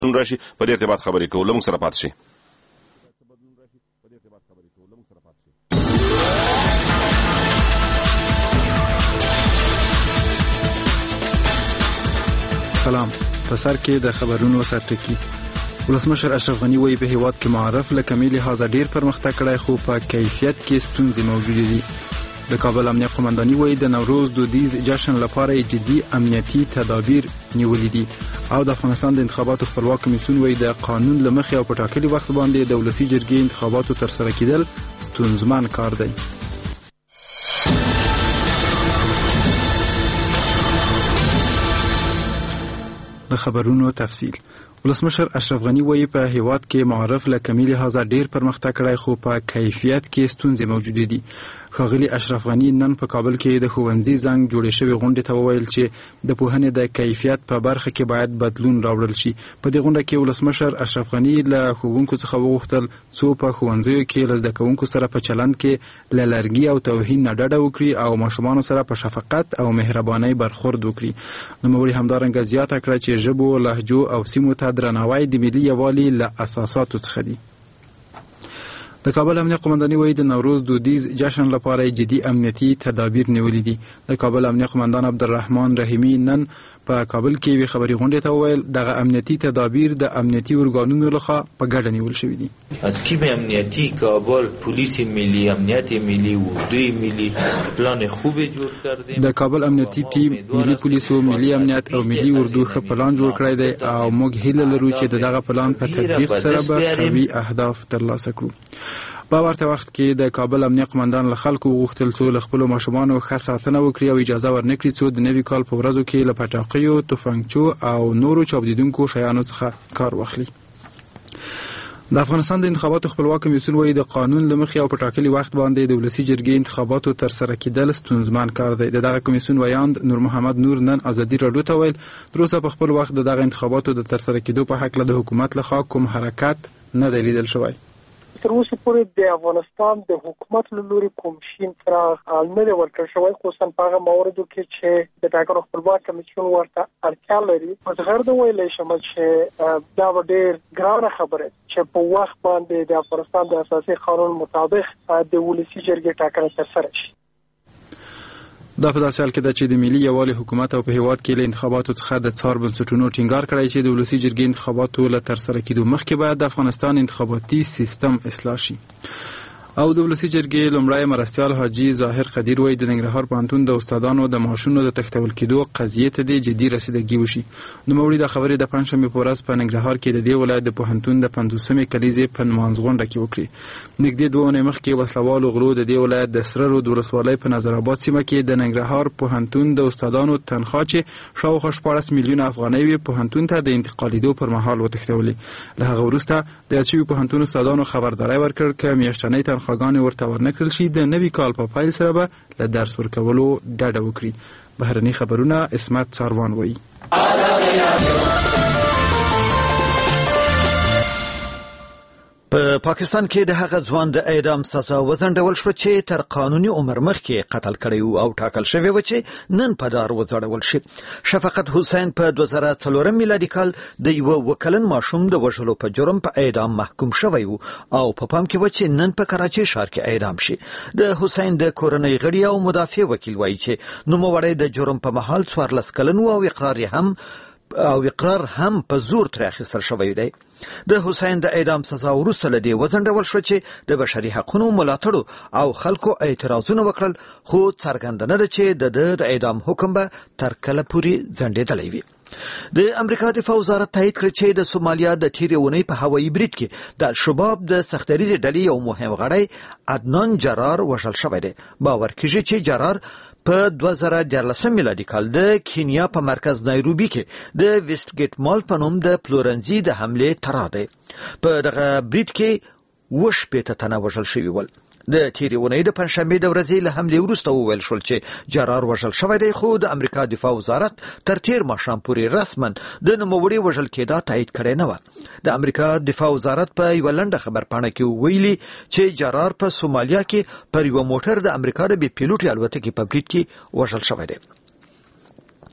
راشي په دې ارتباط خبرې کوو. له موږ سره پاتې شئ. سلام. په سر کې د خبرونو سرټکی. ولسمشر اشرف غنی وایي په هیواد کې معرف له کمی لحاظه ډیر پرمختګ کړی خو په کیفیت کې ستونزې موجودې دي. د کابل امنیه قومنداني وایي د نوروز دودیز جشن لپاره جدي امنیتي تدابیر نیولې دي او د افغانستان د انتخاباتو خپلواک کمیسیون وایي د قانون له مخې او په ټاکلي وخت باندې د ولسي جرګې انتخاباتو ترسره کېدل ستونزمن کار دی. د خبرونو تفصیل. ولسمشر اشرف غنی وایي په هیواد کې معرف له کمی لحاظه ډیر پرمختګ کړی خو په کیفیت کې ستونزې موجودې دي. ښاغلي اشرف غنی نن په کابل کې د ښوونځي زنګ جوړې شوې غونډې ته وویل چې د پوهنې د کیفیت په برخه کې باید بدلون راوړل شي. په دې غونډه کې ولسمشر اشرف غنی له ښوونکو څخه وغوښتل څو په ښوونځیو کې له زده کوونکو سره په چلند کې له لرګي او توهین نه ډډه وکړي او ماشومانو سره په شفقت او مهربانۍ برخورد وکړي. نوموړي همدارنګه زیاته کړه چې ژبو، لهجو او سیمو ته درناوی د ملي یووالي له اساساتو څخه دی. د کابل امنیه قومنداني وایي د نوروز دودیز جشن لپاره جدي امنیتي تدابیر نیولې دي. د کابل امنیه قومندان عبدالرحمن رحیمی نن په کابل کې وی خبري غونډې ته وویل دغه امنیتي تدابیر د امنیتي ارګانونو لخوا په ګډه نیول شوي دي. تیم امنیتی کابل، پلیس ملی، امنیت ملی، اردوی ملی پلان خوبی جوړ کړی. د کابل امنیتي ټیم ملی پولیسو، ملی امنیت او ملی اردو ښه پلان جوړ کړی دی او موږ هیله لرو چې دغه پلان په تطبیق سره به قوي اهداف ترلاسه کړو. په ورته وخت کې د کابل امنیه قومندان له خلکو وغوښتل څو له خپلو ماشومانو ښه ساتنه وکړي او اجازه ورنکړي څو د نوي کال په ورځو کې له پټاقیو، تفنګچو او نورو چاودیدونکو شیانو څخه کار واخلي. د افغانستان د انتخاباتو خپلواک کمیسیون وایي د قانون له مخې او په ټاکلي وخت باندې د ولسي جرګې انتخاباتو ترسره کېدل ستونزمن کار دی. دغه کمیسیون ویاند نور محمد نور نن ازادي راډیو ته ویل تر اوسه په خپل وخت دغه انتخاباتو د ترسره کېدو په هکله د حکومت لخوا کوم حرکت نه دی لیدل شوی. تر اوسه پورې د افغانستان د حکومت له لوري کوم شي تر نه دی ورکړل شوی، خصوصا په هغه موردو کې چې د ټاکنو خپلواک کمیسیون ورته اړتیا لري. په غیر د ویلای شم چې دا ډېر ګرانه خبره چې په وخت باندې د افغانستان د اساسي قانون مطابق د ولسي جرګې ټاکنه ترسره شي. دا په داسې حال کې ده چې د ملي یووالي حکومت او په هیواد کې له انتخاباتو څخه د څار بنسټونو ټینګار کړی چې د ولسي جرګې انتخاباتو له ترسره کېدو مخکې باید د افغانستان انتخاباتي سیستم اصلاح شي. او د ولسي جرګې لومړی مرستیال حاجي ظاهر قدیر وایي د ننګرهار پوهنتون د استادانو د معاشونو د تښتول کېدو قضیې ته د جدي رسیدګي وشي. نوموړي دا خبرې د پنجشنبې په ورځ په ننګرهار کې د دې ولایت د پوهنتون د 50مې کلیزې په نمانځ غونډه کې وکړي. نږدې 2 اونۍ مخکې وسلوالو غلو د دې ولایت د سره رود ولسوالۍ په نظر آباد سیمه کې د ننګرهار پوهنتون د استادانو تنخواه چې شاوخوا 14 میلیونه افغانۍ وي پوهنتون ته د انتقالېدو پر مهال وتښتولې. له هغه وروسته د یاد شوي پوهنتون استادانو خبرداری ورکړ که میاشتنۍ تنخواګانې ورته ورنکړل شي د نوي کال په پیل سره به له درس ورکولو ډډه وکړي. بهرني خبرونه اسمت ساروان وایي. په پاکستان کې د هغه ځوان د اعدام سزا وځنډول شو چې تر قانوني عمر مخکې قتل کړی او ټاکل شوی و چې نن په دار وځړول شي. شفقت حسین په 2004 میلادي کال د یو وکلن ماشوم د وژلو په جرم په اعدام محکوم شوی و او په پام کې و چې نن په کراچۍ ښار کې اعدام شي. د حسین د کورنۍ غړي او مدافع وکیل وایي چې نوموړی د جرم په مهال 14 کلن و او اقرار هم په زور تر اخیستل شوی دی. د حسین د اعدام سزا وروسته له دې وځنډول شو چې د بشري حقوقو ملاتړو او خلکو اعتراضونه وکړل خو څرګنده ده چې د اعدام حکم به تر کله پورې ځنډېدلی وي. د امریکا دفاع وزارت تایید کړ چې د سومالیا د تیرې اونۍ په هوایي برید کې د شباب د سختریزې ډلې یو مهم غړی عدنان جرار وژل شوی دی. باور کیږي چې جرار په 2014 میلادي کال د کینیا په مرکز نایروبي کې د ویسټګیټ مال په نوم د پلورنځي د حملې تړاو دی. په دغه برید کې 80 تنه وژل شوي ول. د تیرې اونۍ د پنځشنبې د ورځې له حملې وروسته وویل شول چې جرار وژل شوی دی خو د امریکا دفاع وزارت تر تیر ماښام پورې رسما د نوموړي وژل کېدا تایید کړی نه و. د امریکا دفاع وزارت په یوه لنډه خبرپاڼه کې ویلي چې جرار په سومالیا کې پر یو موټر د امریکا د بې پیلوټي الوتکې په برید کې وژل شوی دی.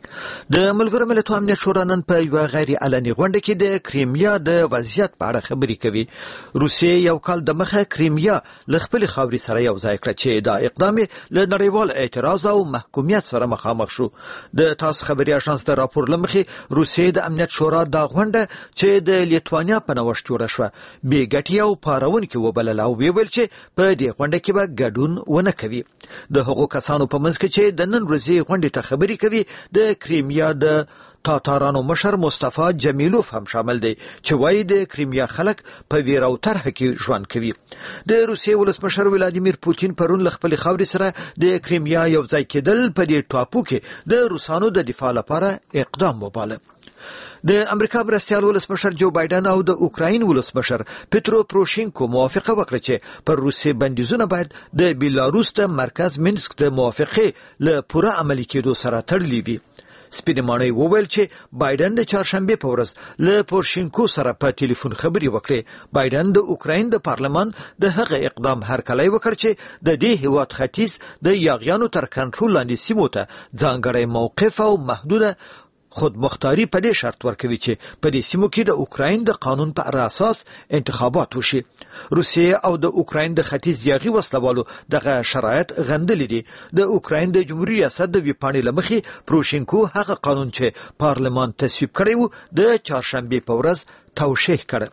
د ملګرو ملتونو امنیت شورا نن په یو غیر علني غونډه کې د کریمیا د وضعیت په اړه خبرې کوي. روسیې یو کال د مخه کریمیا له خپل خاورې سره یو ځای کړ چې دا اقدام له نړیوال اعتراض او محکومیت سره مخامخ شو. د تاس خبري اژانس د راپور لمخې روسیې د امنیت شورا د غونډه چې د لیتوانیا په نوښت جوړه شوه بې ګټې او پارونکې وبلله او ویل چې په دې غونډه کې به ګډون ونه کوي. د هغو کسانو په منځ کې چې د نن ورځې غونډې ته خبرې کوي د کریمیا د تاتارانو مشر مصطفی جمیلوف هم شامل دی چې وایي د کریمیا خلک په ویره او طرحه کې ژوند کوي. د روسیې ولسمشر ولادیمیر پوتین پرون له خپل خاورې سره د کریمیا یو ځای کېدل په دې ټاپو کې د روسانو د دفاع لپاره اقدام وباله. د امریکا مرستیال ولسمشر جو بایدن او د اوکراین ولسمشر پترو پروشینکو موافقه وکړه چې پر روسي بندیزونه باید د بیلاروس د مرکز مینسک د موافقه له پوره عملي کېدو سره تړلې وي. سپینمانه وویل چې بایدن د چهارشنبه په ورځ له پورشینکو سره په ټلیفون خبرې وکړې. بایدن د اوکراین د پارلمان د هغه اقدام هرکلی وکړ چې د دې هیواد ختیځ د یاغیانو تر کنټرول لاندې سیمو ته ځانګړی موقف او محدوده خودمختاری په دې شرط ورکوي چې په دې سیمو کې د اوکراین د قانون په اساس انتخابات وشي. روسیې او د اوکراین د ختیځ یاغي وسلوالو دغه شرایط غندلې دي. د اوکراین د جمهوریت ریاست د ویپاڼې لمخې پروشینکو هغه قانون چې پارلمان تصویب کړی و د چهارشنبه په ورځ توشیح کړ.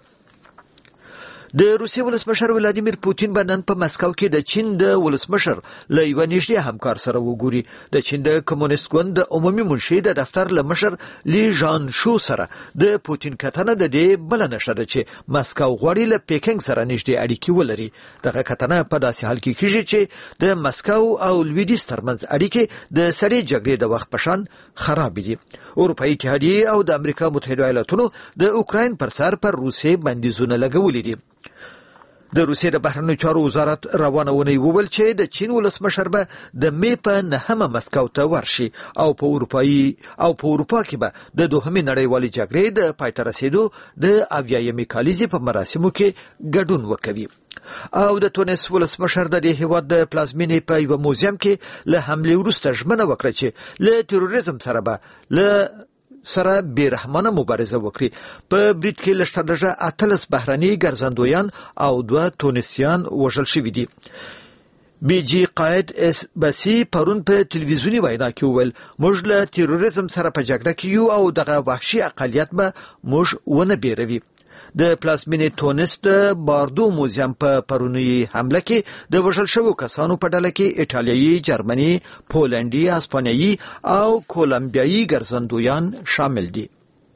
د روسیې ولسمشر ولادیمیر پوتین نن په مسکو کې د چین د ولسمشر له یو نږدې همکار سره وګوري. د چین د کمونیست ګوند د عمومي منشي د دفتر له مشر لی ژان شو سره د پوتین کتنه د دې بل نشه ده چې مسکو غواړي له پیکینګ سره نږدې اړیکې ولري. دغه کتنه په داسې حال کې کیږي چې د مسکو او لویدیځ ترمنځ اړیکې د سړې جګړې د وخت په شان خراب دي. اروپایي اتحادیه او د امریکا متحده ایالاتونو د اوکراین پر سر پر روسیې بندیزونه لګولي دي. د روسیې د بهرنیو چارو وزارت روانه ونی وویل چې د چین ولسمشر به د می په 9 مسکو ته ورشي او په اروپا کې به د دوهمې نړیوالې جګړې د پای ته رسیدو د 80مې کالیزې په مراسمو کې ګډون وکوي. او د تونس ولسمشر د دې هیواد د پلازمینې په یو موزیم کې له حمله وروسته ژمنه وکړه چې له تروریزم سره به له سره بیرحمانه مبارزه وکړي. په بریټ کې لشتدرجه 18 بهرني ګرځندویان او 2 تونسیان وژل شوي دي. بي جي قائد اس بسي پرون په ټلویزیونی وینا کې وویل موږ له تروریزم سره په جګړه کې یو او دغه وحشي اقلیت به موږ ونه بیروي. د پلازمینې تونس د باردو موزیم په پرونی حمله کې د وژل شوو کسانو په ډله کې ایټالیایي، جرمني، پولنډي، اسپانیایي او کولمبیایي ګرځندویان شامل دي.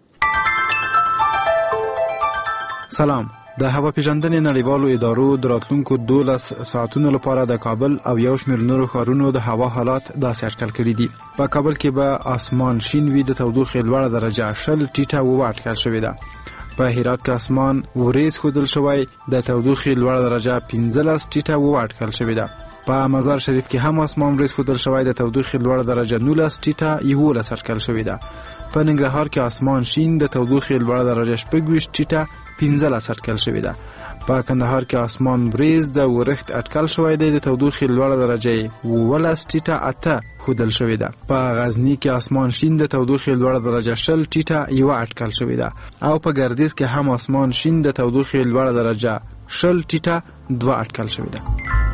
سلام. د هوا پیژندنې نړیوالو ادارو د راتلونکو 12 ساعتونو لپاره د کابل او یو شمېر نورو ښارونو د هوا حالات داسې اټکل کړي دي. په کابل کې به اسمان شین وي، د تودوخې لوړه درجه 0 ټیټه اټکل شوې ده. په هرات کې اسمان وریځ ښودل شوی، د تودوخې لوړه درجه 15 ټیټه اټکل شوې ده. په مزار شریف کې هم اسمان وریځ ښودل شوی، د تودوخې لوړه درجه 19 ټیټه 11 اټکل شوې ده. په ننګرهار کې اسمان شین، د تودوخې لوړه درجه 26 ټیټه 15 اټکل شوې ده. په کندهار کې اسمان وریځ د ورښت اټکل شوی دی، د تودوخې لوړه درجه 12 ټیټه 8 ښودل شوې ده. په غزنی کې اسمان شین، د تودوخې لوړه درجه 0 ټیټه 1 اټکل شوې ده. او په ګردیز کې هم اسمان شین، د تودوخې لوړه درجه 0 ټیټه 2 اټکل شوې ده.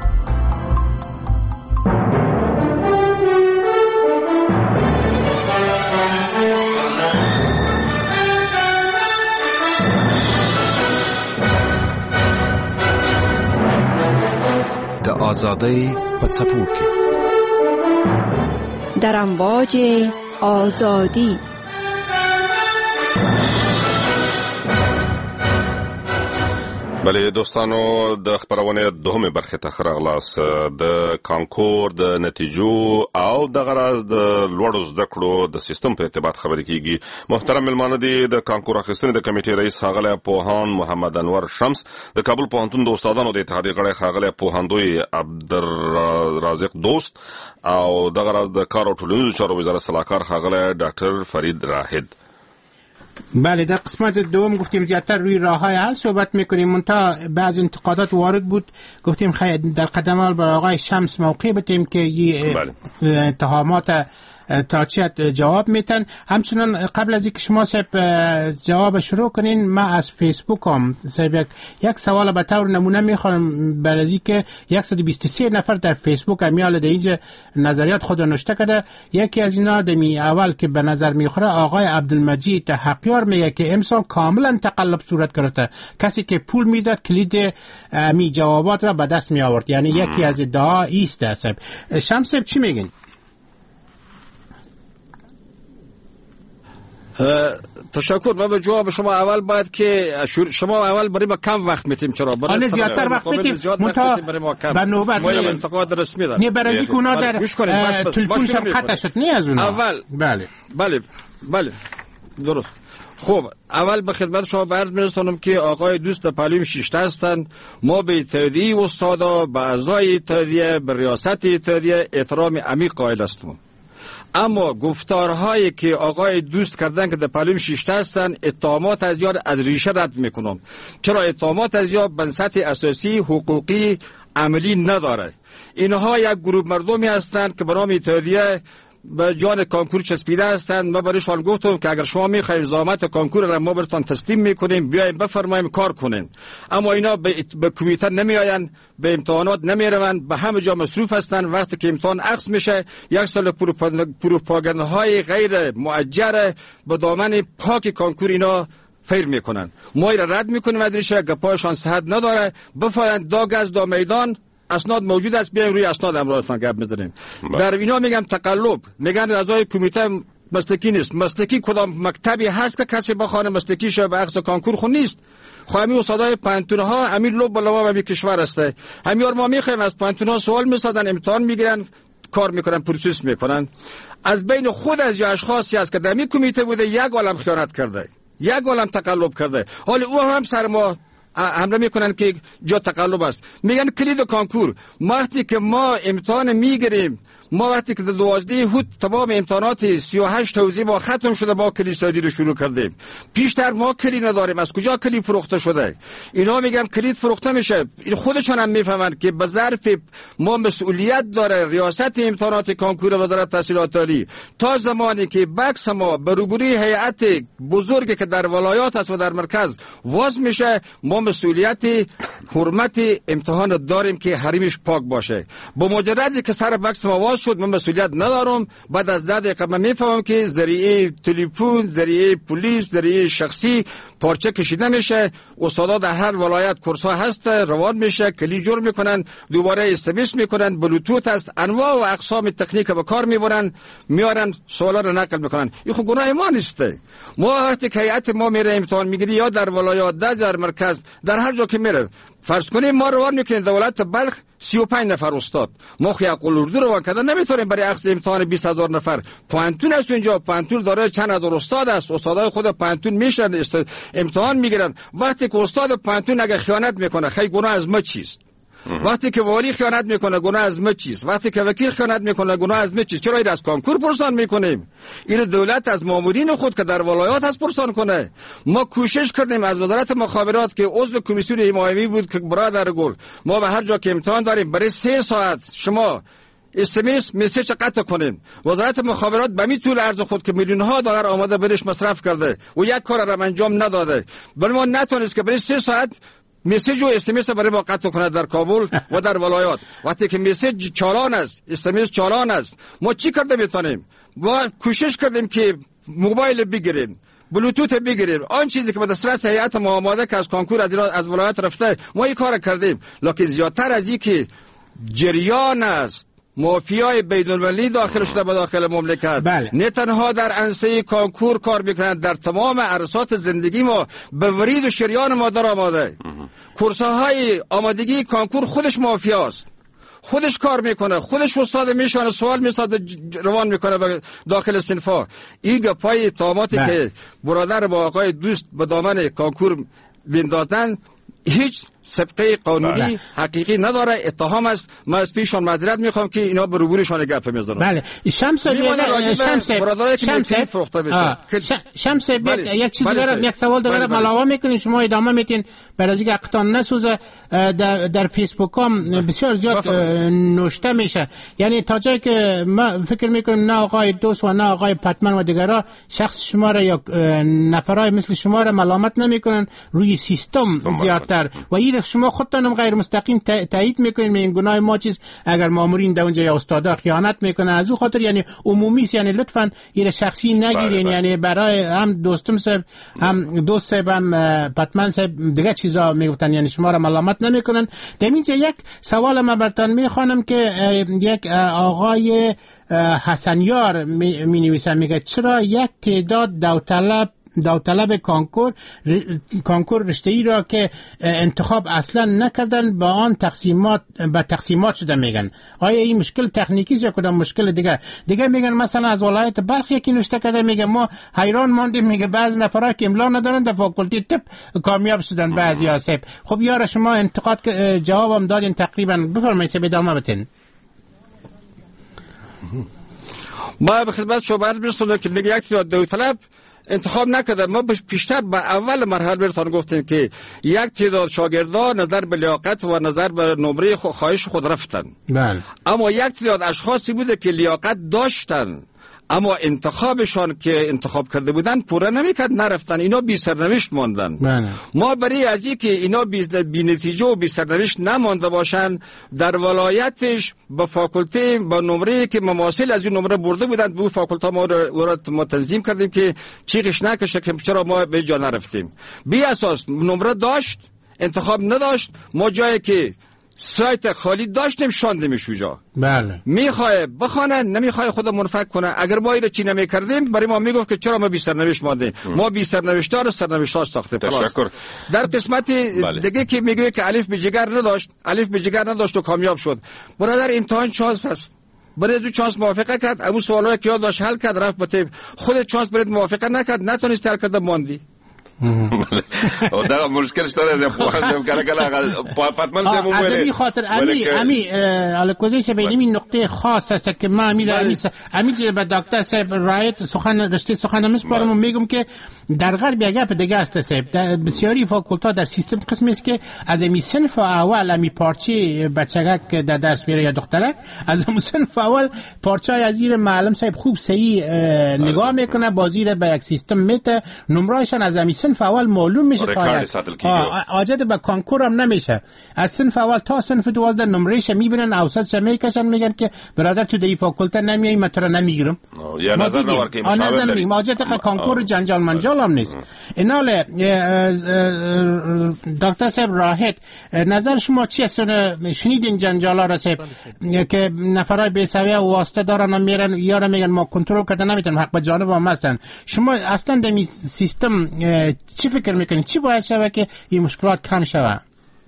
آزادی په څپو کې در امواج آزادی. بله دوستانو، د خبرونه دوهمه برخه ته راغلاس. د کانکور د نتیجو او د غرض د لوړو زده کړو د سیستم په ارتباط خبرې کیږي. محترم ملمانه دي د کانکور اخیستنې د کمیټې رئیس ښاغلی پوهاند محمد انور شمس، د کابل پوهنتون د استادانو د اتحادیې غړی ښاغلی پوهاندوی عبدالرازق دوست او د غرض د کار او ټولنیزو چارو وزارت سلاکار ښاغلی ډاکټر فرید راهد. بله، در قسمت دوم گفتیم زیادتر روی راه‌های حل صحبت میکنیم. منتها بعض انتقادات وارد بود، گفتیم خیلی در قدم اول بر آقای شمس موقع بدیم که اتهامات تا چی جواب میتن. همچنان قبل از اینکه شما صاحب جواب شروع کنین، ما از فیسبوک هم صاحب یک سوال به طور نمونه میخوام برای اینکه 123 نفر در فیسبوک امیال در اینجا نظریات خود نوشته کرده. یکی از اینا دمی اول که به نظر میخوره آقای عبدالمجید حقیار میگه که امسال کاملا تقلب صورت گرفته، کسی که پول میداد کلید می جوابات را به دست می آورد. یعنی یکی از ادعا ایست. صاحب شمس چی میگین؟ تشکر. من به جواب شما اول باید که شما اول برای ما کم وقت میتیم. چرا برای زیادتر وقت میتیم برای ما کم. به نوبت ما انتقاد رسمی داریم. نه برای اینکه اونا در تلفنشون قطع شد. نه از اونا اول بله درست. خب اول به خدمت شما عرض می‌رسانم که آقای دوست پهلوی شیشته هستند. ما به اتحادیه استادا، به اعضای اتحادیه، به ریاست اتحادیه احترام عمیق قائل هستم. اما گفتارهایی که آقای دوست کردن که در پهلوی شیشته هستند، اتهامات از یاد از ریشه رد میکنم. چرا اتهامات از یاد به سطح اساسی حقوقی عملی نداره. اینها یک گروه مردمی هستند که به نام اتحادیه به جان کانکور چسبیده هستند. ما برایشان گفتم که اگر شما میخواید زحمت کانکور را ما براتون تسلیم میکنیم، بیایم بفرماییم کار کنین. اما اینا به کمیته نمیآین، به امتحانات نمیروند، به همه جا مصروف هستند. وقتی که امتحان عکس میشه، یک سال پروپاگاندهای غیر مؤجر به دامن پاک کانکور اینا فیر میکنن. ما را رد میکنیم. ادریشه گپایشان صحت نداره. بفرمایید دا گز دا میدان، اسناد موجود است، بیایم روی اسناد امروزتان گپ می‌زنیم. در اینا میگم تقلب، میگن اعضای کمیته مسلکی نیست. مسلکی کدام مکتبی هست که کسی بخونه مسلکی شه به اخذ کانکور خون نیست؟ خب همین استادای پانتون ها همین لب بالا به کشور هسته. همین ما میخوایم از پانتون ها سوال میسازن، امتحان میگیرن، کار میکنن، پروسس میکنن. از بین خود از اشخاصی است که در این کمیته بوده یک عالم خیانت کرده، یک عالم تقلب کرده. حالا او هم سر ما حمله میکنن که جا تقلب است. میگن کلید کانکور. وقتی که ما امتحان میگیریم، ما وقتی که 12 هوت تمام امتحانات 38 توزیع ما ختم شده، ما کلی سازی رو شروع کردیم. پیشتر ما کلی نداریم. از کجا کلی فروخته شده؟ اینا میگم کلید فروخته میشه. این خودشان هم میفهمند که به ظرف ما مسئولیت داره ریاست امتحانات کانکور وزارت تحصیلات عالی. تا زمانی که بکس ما به روبروی هیئت بزرگی که در ولایات است و در مرکز واز میشه، ما مسئولیت حرمت امتحان داریم که حریمش پاک باشه. با مجردی که سر بکس ما واز شد، من مسئولیت ندارم. بعد از 10 دقیقه من میفهمم که ذریعه تلفن، ذریعه پلیس، ذریعه شخصی پارچه کشیده میشه. استادا در هر ولایت کورس ها هست، روان میشه، کلی جور میکنن، دوباره اس میکنن، بلوتوت است، انواع و اقسام تکنیک به کار میبرن، میارن سوالا رو نقل میکنن. این خود گناه ما نیسته. ما وقتی که هیئت ما میره امتحان میگیری، یا در ولایات در مرکز، در هر جا که میره، فرض کنیم ما روان میکنیم در ولایت بلخ 35 نفر استاد، ما خو یقول اردو روان کردن نمیتونیم برای اخذ امتحان 20000 نفر. پانتون است اینجا، پانتون داره چند هزار استاد است، استادای خود پانتون میشن امتحان میگیرن. وقتی که استاد پانتون اگه خیانت میکنه، خیلی گناه از ما چیست؟ وقتی که والی خیانت میکنه، گناه از ما چیست؟ وقتی که وکیل خیانت میکنه، گناه از ما چیست؟ چرا این از کانکور پرسان میکنیم؟ این دولت از مامورین خود که در ولایات هست پرسان کنه. ما کوشش کردیم از وزارت مخابرات که عضو کمیسیون حمایمی بود که برادر گل، ما به هر جا که امتحان داریم برای 3 ساعت شما مسیج قطع کنیم. وزارت مخابرات به می طول عرض خود که میلیون ها دلار آماده برش مصرف کرده و یک کار را انجام نداده، ولی ما نتونست که برای 3 ساعت میسیج و اس برای ما قطع کنه در کابل و در ولایات. وقتی که میسیج چالان است، اس چالان است، ما چی کرده میتونیم؟ ما کوشش کردیم که موبایل بگیریم، بلوتوت بگیریم، آن چیزی که به دسترس هیئت ما آماده که از کانکور از ولایت رفته، ما این کار کردیم. لکن زیادتر از این که جریان است، مافیای بین‌المللی داخل شده به داخل مملکت، نه تنها در انسه کانکور کار میکنند، در تمام عرصات زندگی ما به ورید و شریان ما در آماده. کورس‌های آمادگی کانکور خودش مافیاست، خودش کار میکنه، خودش استاد میشونه، سوال میسازه، روان میکنه به داخل صنفا. این گپای اتهاماتی که برادر با آقای دوست به دامن کانکور بندازن هیچ سابقه قانونی حقیقی نداره، اتهام است. من از پیششان معذرت میخوام که اینا به روبروشان گپ میزنن. بله شمس یک چیز دارم، یک سوال دارم، علاوه میکنین شما ادامه میتین برای اینکه عقتان نسوزه. در فیسبوک هم بسیار زیاد نوشته میشه، یعنی تا جایی که ما فکر میکنم نه آقای دوست و نه آقای پتمن و دیگرها شخص شما را یا نفرای مثل شما را ملامت نمیکنن، روی سیستم زیادتر و این شما خودتان غیر مستقیم تایید میکنین. میگن گناه ما چیز اگر مامورین در اونجا یا استادا خیانت میکنن، از اون خاطر یعنی عمومی است، یعنی لطفا این شخصی نگیرین. یعنی برای هم دوستم صاحب هم دوست صاحب هم پتمن صاحب دیگه چیزا میگفتن، یعنی شما را ملامت نمیکنن. در اینجا یک سوال من براتون میخوانم که یک آقای حسنیار می نویسن، میگه چرا یک تعداد داوطلب کانکور رشته‌ای را که انتخاب اصلا نکردن با آن تقسیمات شده میگن؟ آیا این مشکل تکنیکی یا کدام مشکل دیگه میگن؟ مثلا از ولایت بلخ یکی نوشته کرده میگه ما حیران ماندیم، میگه بعضی نفرا که املا ندارن در فاکولته طب کامیاب شدن بعضی اسب. خب یارا شما انتقاد جوابم دادین تقریبا، بفرمایید سه ادامه بدین. ما به خدمت شما عرض می‌رسونم که میگه یک داوطلب انتخاب نکرده. ما پیشتر به اول مرحله براتون گفتیم که یک تعداد شاگردان نظر به لیاقت و نظر به نمره خواهش خود رفتن. بله. اما یک تعداد اشخاصی بوده که لیاقت داشتن اما انتخابشان که انتخاب کرده بودن پوره نمیکرد، نرفتن. اینا بی سرنوشت ماندن. بله. ما برای از این که اینا بی نتیجه و بی سرنوشت نمانده باشن، در ولایتش به فاکولته با نمره که مماثل از این نمره برده بودن به فاکولته ما تنظیم کردیم که چیغش نکشه که چرا ما به جا نرفتیم. بی اساس نمره داشت، انتخاب نداشت. ما جایی که سایت خالی داشتیم شاندیمش اونجا. بله. میخواه بخونه، نمیخواه خود منفک کنه. اگر ما اینو چی نمیکردیم برای ما میگفت که چرا ما بی سرنوشت ماندیم. ما بی سرنوشتار سرنوشتار ساخته. تشکر. در قسمت دیگه که میگه که الف به جگر نداشت و کامیاب شد. برادر امتحان چانس است. برای دو چانس موافقه کرد، ابو سوالای که یاد داشت حل کرد، رفت به طب. خود چانس برات موافقه نکرد، نتونست حل کرده ماندی. دا مشکل شته زه په هم کله پاتمن سه مو ویل. از این خاطر امی الکوزیش به این نقطه خاص است که ما امی به دکتر صاحب رایت رشته سخن میسپارم و میگم که در غرب یک گپ دیگه است صاحب. در بسیاری فاکولته در سیستم قسمی است که از امی صنف اول امی پارچه بچگک در درس میره یا دخترک، از امی صنف اول پارچه از زیر معلم صاحب خوب صحیح نگاه میکنه، بازی را به یک سیستم میته، نمرهشان از امی صنف اول معلوم میشه تا حاجت به کانکور هم نمیشه. از صنف اول تا صنف 12 نمرهش میبینن، اوسطش میکشن، میگن که برادر تو دی فاکولته نمیای، من تو را نمیگیرم. یا نظر نورکی مشاور داری. حاجت کانکور جنجال منجال هم نیست. اینال دکتر صاحب راحت نظر شما چی است؟ شنیدین جنجالا را صاحب که نفرای بی‌سویه و واسطه دارن میرن، یارا میگن ما کنترل کردن نمیتونیم، حق به جانب ما هستن. شما اصلا در سیستم چی فکر میکنید؟ چی باید شود که این مشکلات کم شود؟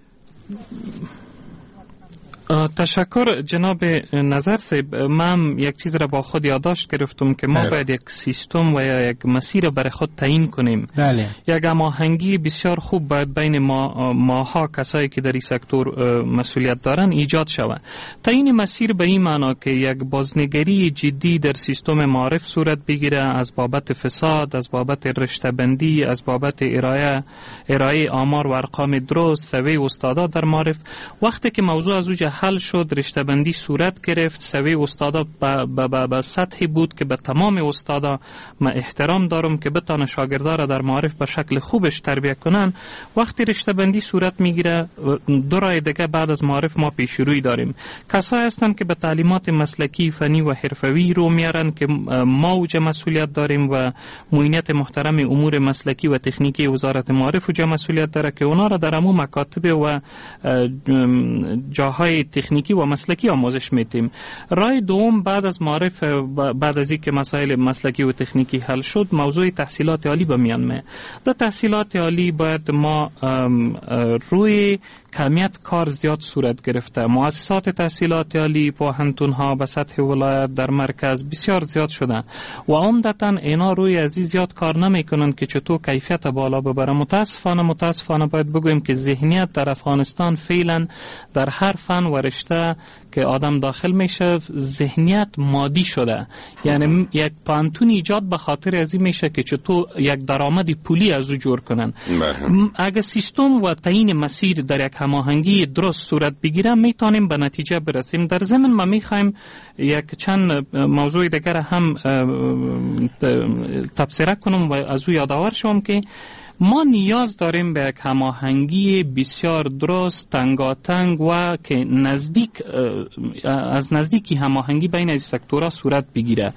تشکر جناب نظر صاحب. من یک چیز را با خود یادداشت گرفتم که ما باید یک سیستم و یا یک مسیر برای خود تعیین کنیم. بله. یک هماهنگی بسیار خوب باید بین ماها کسایی که در این سکتور مسئولیت دارن ایجاد شود. تعیین مسیر به این معنا که یک بازنگری جدی در سیستم معارف صورت بگیره، از بابت فساد، از بابت رشته بندی، از بابت ارائه آمار و ارقام درست، سوی استادا در معارف. وقتی که موضوع از اوج حل شد، رشته بندی صورت گرفت، سوی استادا به سطحی بود که به تمام استادا من احترام دارم که بتانه شاگردا را در معارف به شکل خوبش تربیت کنن. وقتی رشته بندی صورت میگیره، دو راه دیگه بعد از معارف ما پیش روی داریم. کسایی هستند که به تعلیمات مسلکی، فنی و حرفوی رو میارن که ما اوج مسئولیت داریم و معینت محترم امور مسلکی و تکنیکی وزارت معارف اوج مسئولیت داره که اونا را در عموم مکاتب و جاهای تکنیکی و مسلکی آموزش میدیم. راه دوم بعد از معرف، بعد از اینکه مسائل مسلکی و تکنیکی حل شد، موضوع تحصیلات عالی به میان میاد. در تحصیلات عالی باید ما روی کمیت کار زیاد صورت گرفته. مؤسسات تحصیلات عالی، پوهنتون‌ها به سطح ولایت در مرکز بسیار زیاد شده و عمدتاً اینا روی از زیاد کار نمیکنن که چطور کیفیت بالا ببره. متاسفانه باید بگویم که ذهنیت در افغانستان فعلا در هر فن و رشته که آدم داخل میشه ذهنیت مادی شده. یعنی یک پانتون ایجاد به خاطر از این میشه که چطور یک درآمد پولی از او جور کنن. اگه سیستم و تعیین مسیر در یک هماهنگی درست صورت بگیره میتونیم به نتیجه برسیم. در ضمن ما میخوایم یک چند موضوع دیگر هم تبصره کنم و از او یادآور شوم که ما نیاز داریم به یک هماهنگی بسیار درست، تنگاتنگ و که از نزدیکی هماهنگی بین از سکتورها صورت بگیره.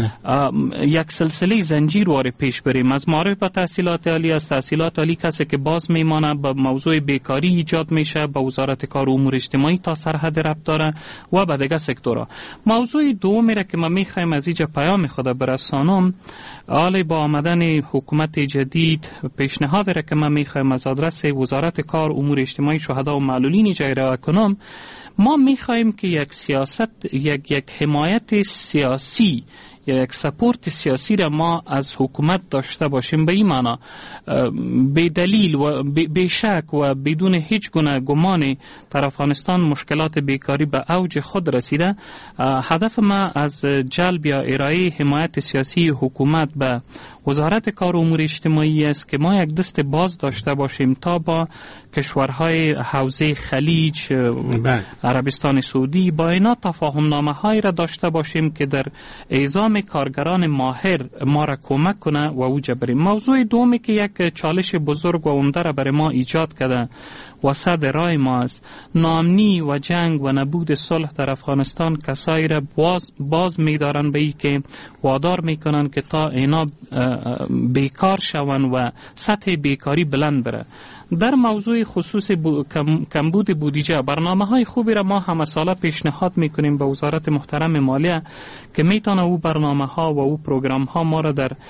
یک سلسله زنجیروار پیش بریم. از معرف به تحصیلات عالی، از تحصیلات عالی کسی که باز میمانه به موضوع بیکاری ایجاد میشه، به وزارت کار و امور اجتماعی تا سرحد ربط داره و به دیگه سکتورها. موضوع دومی را که ما میخوایم از اینجا پیام خود برسانم، حالا با آمدن حکومت جدید پیشنهاد را که من میخوایم از آدرس وزارت کار امور اجتماعی شهدا و معلولین اجرا کنم، ما میخوایم که یک سیاست، یک حمایت سیاسی یا یک سپورت سیاسی را ما از حکومت داشته باشیم. به این معنا به دلیل و به شک و بدون هیچ گونه گمان در افغانستان مشکلات بیکاری به اوج خود رسیده. هدف ما از جلب یا ارائه حمایت سیاسی حکومت به وزارت کار و امور اجتماعی است که ما یک دست باز داشته باشیم تا با کشورهای حوزه خلیج، عربستان سعودی، با اینا تفاهم نامه هایی را داشته باشیم که در اعزام کارگران ماهر ما را کمک کنه و اوجا بریم. موضوع دومی که یک چالش بزرگ و عمده را برای ما ایجاد کرده و صد رای ما است، ناامنی و جنگ و نبود صلح در افغانستان کسایی را باز می‌دارن به این که وادار میکنن که تا اینا بیکار شون و سطح بیکاری بلند بره. در موضوع خصوص کمبود بودجه، برنامه‌های خوبی را ما همه ساله پیشنهاد میکنیم به وزارت محترم مالیه که میتونه او برنامه‌ها و او پروگرام‌ها ما را در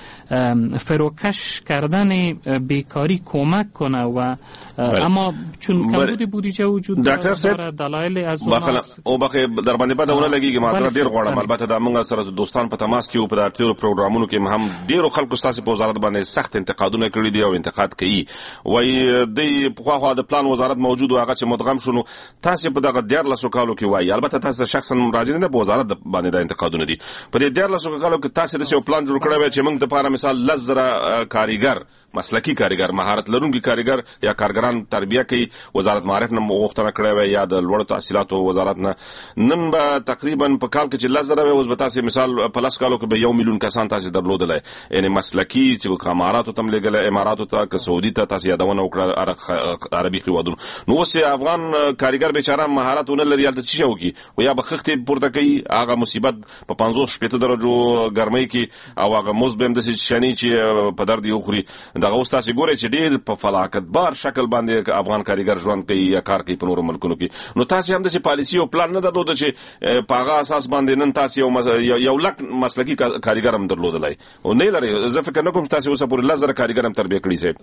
فروکش کردن بیکاری کمک کنه و اما چون کمبود بودجه وجود داره، دلایل از او بخې در باندې بده ونه لګیږي. ما سره ډیر غواړم البته د موږ سره دوستان په تماس کې او په داتیرو پروګرامونو کې هم ډیرو خلکو ستاسو په وزارت باندې سخت انتقادونه کړي دي او انتقاد کوي. وای د خو د پلان وزارت موجود او هغه چې مدغم شونو تاسو په دغه 14 کالو کې وای البته تاسو شخصا مراجعه نه په وزارت باندې د انتقادونه دي. په دې 14 کالو کې تاسو د یو پلان جوړ کړی و چې موږ د لپاره مثال لزره کاریګر، مسلکی کارګر، مهارت لرونکي کارګر یا کارګران تربیه کوي. وزارت معارف نه غوښتنه کړې و یا د لوړ تحصیلاتو وزارت نه. نن به تقریبا په کال کې چې لزره و اوس به تاسو مثال په لاس کالو کې به 1 میلیون کسان تاسو درلودل. یعنی مسلکی چې کماراتو تم لګل، اماراتو ته که سعودي ته تاسو یادونه وکړه، عربي قوادونو. نو اوس افغان کارګر بیچاره مهارتونه لري البته چې وکي و یا بخښتې پورته کوي. هغه مصیبت په 50-60 درجو ګرمۍ کې او هغه مزبم د شنی چې په درد یو خوري. دغه اوس تاسو ګورئ چې ډېر په فلاکت بار شکل باندې افغان کارګر ژوند کوي یا کار کوي په نورو ملکونو کې. نو تاسو هم د پالیسي او پلان نه درلود چې په هغه اساس باندې نن تاسو یو لک مسلکی کارګر هم درلودلای او نه لري. زه فکر نه کوم تاسو اوس پورې لزر کارګر هم تربیه کړی سي.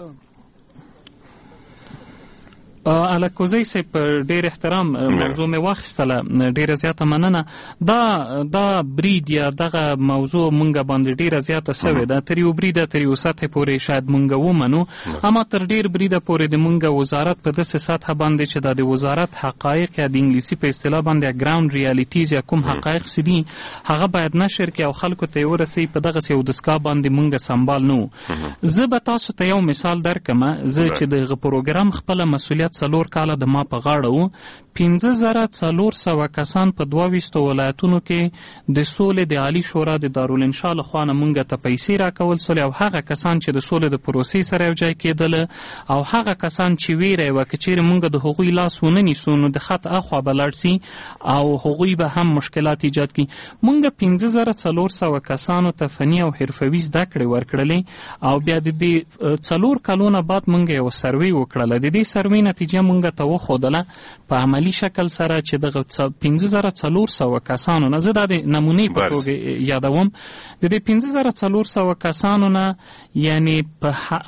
الکوزی سه پر ډیر احترام موضوع می واخیستله، ډیر زیاته مننه. دا برید یا دغه موضوع مونږ باندې ډیر زیاته سوي ده. تر یو برید تر یو سطح پورې شاید مونږ ومنو، اما تر ډیر برید پورې د مونږ وزارت په داسې سطح باندې چې د وزارت حقایق یا د انګلیسي په اصطلاح باندې ګراوند ریالیټیز یا کوم حقایق سدي هغه باید نشر کې او خلکو ته ورسي. په دغه یو دسکا باندې مونږ سنبال نو. زه به تاسو ته یو مثال درکم. زه چې دغه پروګرام خپل مسؤلیت 4 کاله د ما په غاړه وو. 5400 کسان په 22 ولایتونو کې د سولې د عالی شورا د دارالانشاء لخوا نه مونږ ته پیسې راکول سول او هغه کسان چې د سولې د پروسې سره یو ځای کېدل او هغه کسان چې ویره وکړي مونږ د حقوقي لاس ونه نیسو نو د خط اخوا بلړسي او حقوقي به هم مشکلات ایجاد کړي. مونږ 5400 کسانو ته فني او حرفوي زده کړې ورکړلې او بیا د 4 کلونو بعد مونږ یو سروې وکړل. د دې سروې نتیجه نتیجه مونږ ته وښودله په عملی شکل سره چې دغه 5400 کسانو نه، زه دا د نمونې په توګه یادوم، د دې 5400 کسانو نه یعنی په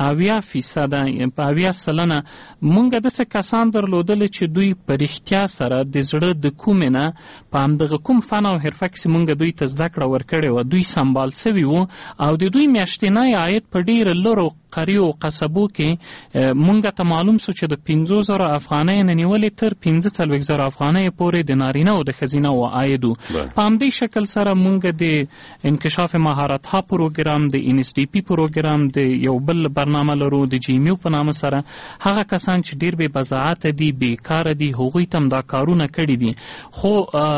80% په 80% مونږ داسې کسان درلودل چې دوی په رښتیا سره د زړه د کومې نه په همدغه کوم فن او حرفه کې مونږ دوی ته زده کړه ورکړې وه، دوی سمبال سوي وو او د دوی میاشتنی عاید په ډېرو لرو قریو قصبو کې مونږ ته معلوم سو چې د 50,000 افغانۍ نه نیولې تر 45,000 افغانۍ پورې د نارینه او د ښځینه و عاید وو. په همدې شکل سره مونږ د انکشاف مهارتها پروګرام، د NSDP پروګرام، د یو بل برنامه لرو د GMU په نامه سره. هغه کسان چې ډېر بې بضاعته دي، بیکاره دي، هغوی ته هم دا کارونه کړي دي، خو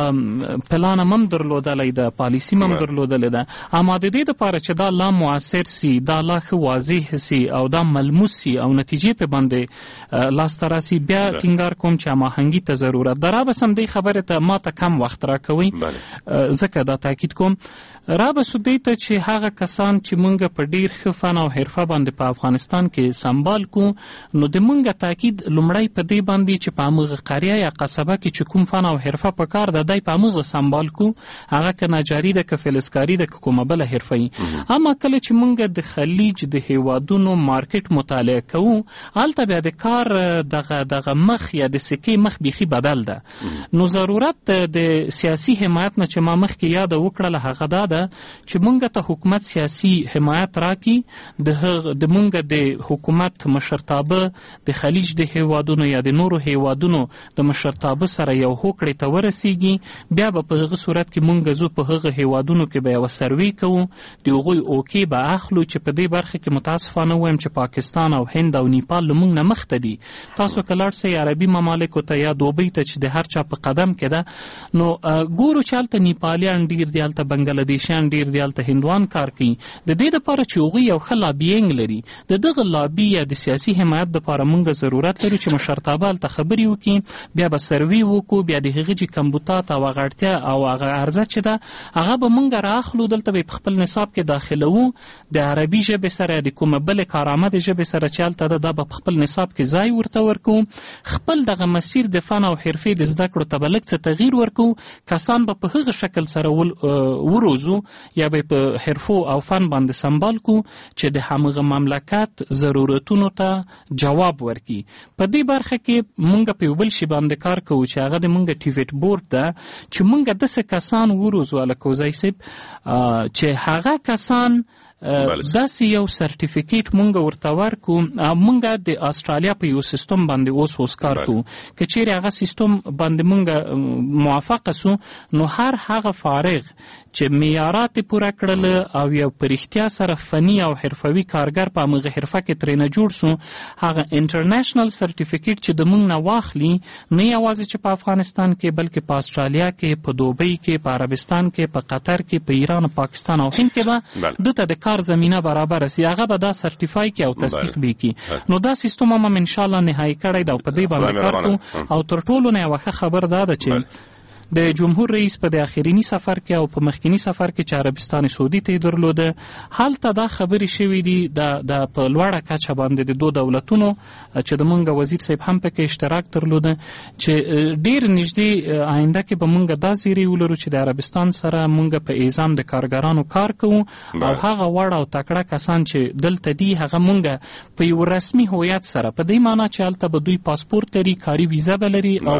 پلان هم درلودلی ده، پالیسي هم درلودلی ده، اما د دې دپاره چې دا لا مؤثر سي، دا لا ښه واضح سي او دا ملموس سي او نتیجې په باندې لاسته راسي، بیا ټینګار کوم چې هماهنګي ته ضرورت ده. رابس هم دې خبرې ته ما ته کم وخت راکوي، ځکه دا تاکید کوم رابس دې ته چې هغه کسان چې مونږ په ډیر ښه فن او حرفه باندې په افغانستان کې سمبال کو، نو د مونږ تاکید لومړی په دې باندې چې په همغه قریه یا قصبه کې چې کوم فن او حرفه په کار ده دی په همغه سمبال کو، هغه که نجاري ده، که فلزکاري ده، که کومه بله حرفه وي. اما کله چې مونږ د خلیج د هیوادونو مارکیټ مطالعه کوو، هلته بیا د کار دغه مخ یا د سکې مخ بیخي بدل ده. نو ضرورت د سیاسي حمایت نه چې ما مخکې یاده وکړله هغه دا ده چې مونږ ته حکومت سیاسي حمایت راکړي، د مونږ د حکومت مشرتابه د خلیج د هیوادونو یا د نورو هیوادونو د مشرتابه سره یو هوکړې ته ورسیږي، بیا به په هغه صورت کې مونږ زو په هغه هیوادونو کې به یو سروي کوو، د هغوی اوکې به اخلو چې په دې برخه کې متاسفانه وایم چې پاکستان او هند او نیپال له مونږ نه مخته دي. تاسو که لاړ سئ عربي ممالکو ته یا دوبۍ ته چې د هر چا په قدم کې ده، نو ګورو چې هلته نیپالیان ډېر دي، هلته بنګلادیشیان ډېر دي، هلته هندوان کار کوي. د دې دپاره چې هغوی یو ښه لابینګ لري، د دغه لابي یا د سیاسي حمایت دپاره مونږ ضرورت لرو چې مشرتابه هلته خبرې وکړي، بیا به سروي وکړو، بیا د هغه چې کمبوتات او هغه اړتیا او هغه عرضه چې ده هغه به مونږ رااخلو، دلته به په خپل نصاب کې داخلوو، د عربي ژبې سره د کومه بلې کارآمده ژبې سره چې هلته ده دا به په خپل نصاب کې ځای ورته ورکوو، خپل دغه مسیر د فن او حرفې د زده کړو ته به لږ څه تغییر ورکوو، کسان به په هغه شکل سره وروزو یا به په حرفو او فن باندې سمبال کو چې د همغه مملکت ضرورتونو ته جواب ورکړي. په دې برخه کې مونږ په یو بل شي باندې کار کوو چې هغه د مونږ ټیویټ بورډ ده چې مونږ داسې کسان وروزو الکوزی صاحب چې هغه کسان داسې یو سرټیفیکیټ مونږ ورته ورکو. مونږ د استرالیا په یو سیستم باندې اوس کار کوو، که چیرې هغه سیستم باندې مونږ موافقه سو، نو هغه فارغ چې معیارات پوره کړل او یو په رښتیا سره فني او حرفوي کارګر په همغه حرفه کې ترېنه جوړ سو، هغه انټرنیشنل سرټیفیکیټ چې د مونږ نه واخلي، نه یوازې چې په افغانستان کې بلکې په استرالیا کې، په دوبۍ کې، په عربستان کې، په قطر کې، په ایران، پاکستان او هند کې به دته د کار زمینه برابر سي، هغه به دا سرټیفای کی او تصدیق به کی. نو دا سیستم هم ان شاء الله نهایی کړی دا په دې باندې کار کوو. او تر ټولو نه یو خبر دا ده چې د جمهور رئیس په د اخرینی سفر کې او په مخکینی سفر کې چې عربستان سعودي ته درلوده، هلته دا خبرې شوې دي د په لوړه کچه باندې د دوه دولتونو چې د مونږ وزیر صاحب هم پکې اشتراک درلوده، چې ډیر نږدې آینده کې به مونږ دا زیری ولرو چې د عربستان سره مونږ په اعزام د کارګرانو کار کوو او هغه وړ او تکړه کسان چې دلته دي هغه مونږ په یو رسمي هویت سره، په دې معنی چې هلته به دوی پاسپورت لري، کاري ویزه به لري او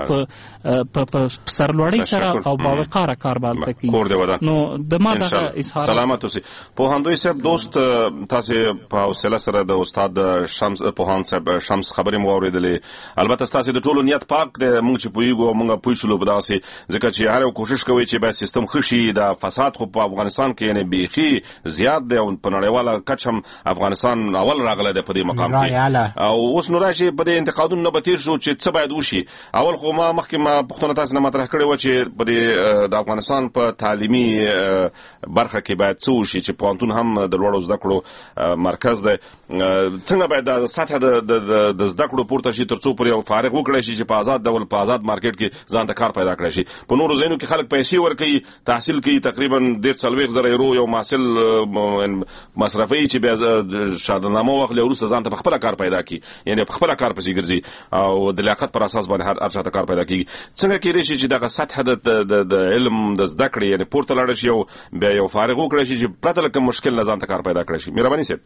په سرلوړۍ سره او باوقاره کار بالته کی. نو د ما دغه اظهار سلامت اوسئ. پوهاندوی صاحب دوست تاسو په حوصله سره د استاد شمس پوهان صاحب شمس خبرې مو اوریدلې، البته تاسو د ټولو نیت پاک د مونږ چې پویګو مونږ پوښلو بداسي، ځکه چې هر یو کوشش کوي چې به سیستم خشي، د فساد خو په افغانستان کې نه بيخي زیات دی او په نړیواله کچم افغانستان اول راغله د په دې مقام کې، او اوس نو راشي په دې انتقادونو نه بتیر شو چې څه باید وشي. اول خو ما مخکې ما پښتون تاسو نه مطرح کړی و چې چې په د افغانستان په تعلیمي برخه کې باید څه وشي چې پوهنتون هم د لوړو زده کړو مرکز دی، څنګه باید د سطح د زده کړو پورته شي ترڅو پر یو فارغ وکړي شي چې په آزاد ډول په آزاد مارکیټ کې ځان ته کار پیدا کړی شي. په نورو ځایونو کې خلک پیسې ورکوي، تحصیل کوي، تقریبا 140,000 یورو یو محصل مصرفي چې بیا شهادتنامه واخلي وروسته ځان ته په خپله کار پیدا کړي، یعنې په خپله کار پسې ګرځي او د لیاقت پر اساس باندې هر چاته کار پیدا کیږي. څنګه کېدای شي چې دغه سطح د علم د زده کړې یعنې پورته لاړ شي او بیا یو فارغ وکړی شي چې پرته له کوم مشکل نه ځان ته کار پیدا کړی شي؟ مهرباني صاحب.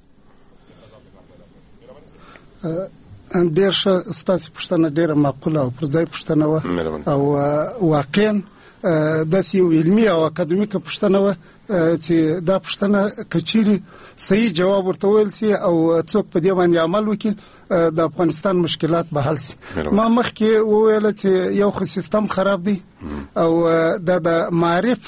ډېر ښه، ستاسو پوښتنه ډېره معقوله او پر ځای پوښتنه وه او واقعا داسې یو علمي او اکاډمیکه پوښتنه وه چې دا پوښتنه که چیرې صحیح جواب ورته ویل سي او څوک په دې باندې عمل وکړي د افغانستان مشکلات به حل سي. ما مخکې وویله چې یو خو سیستم خراب دی او دا د معرف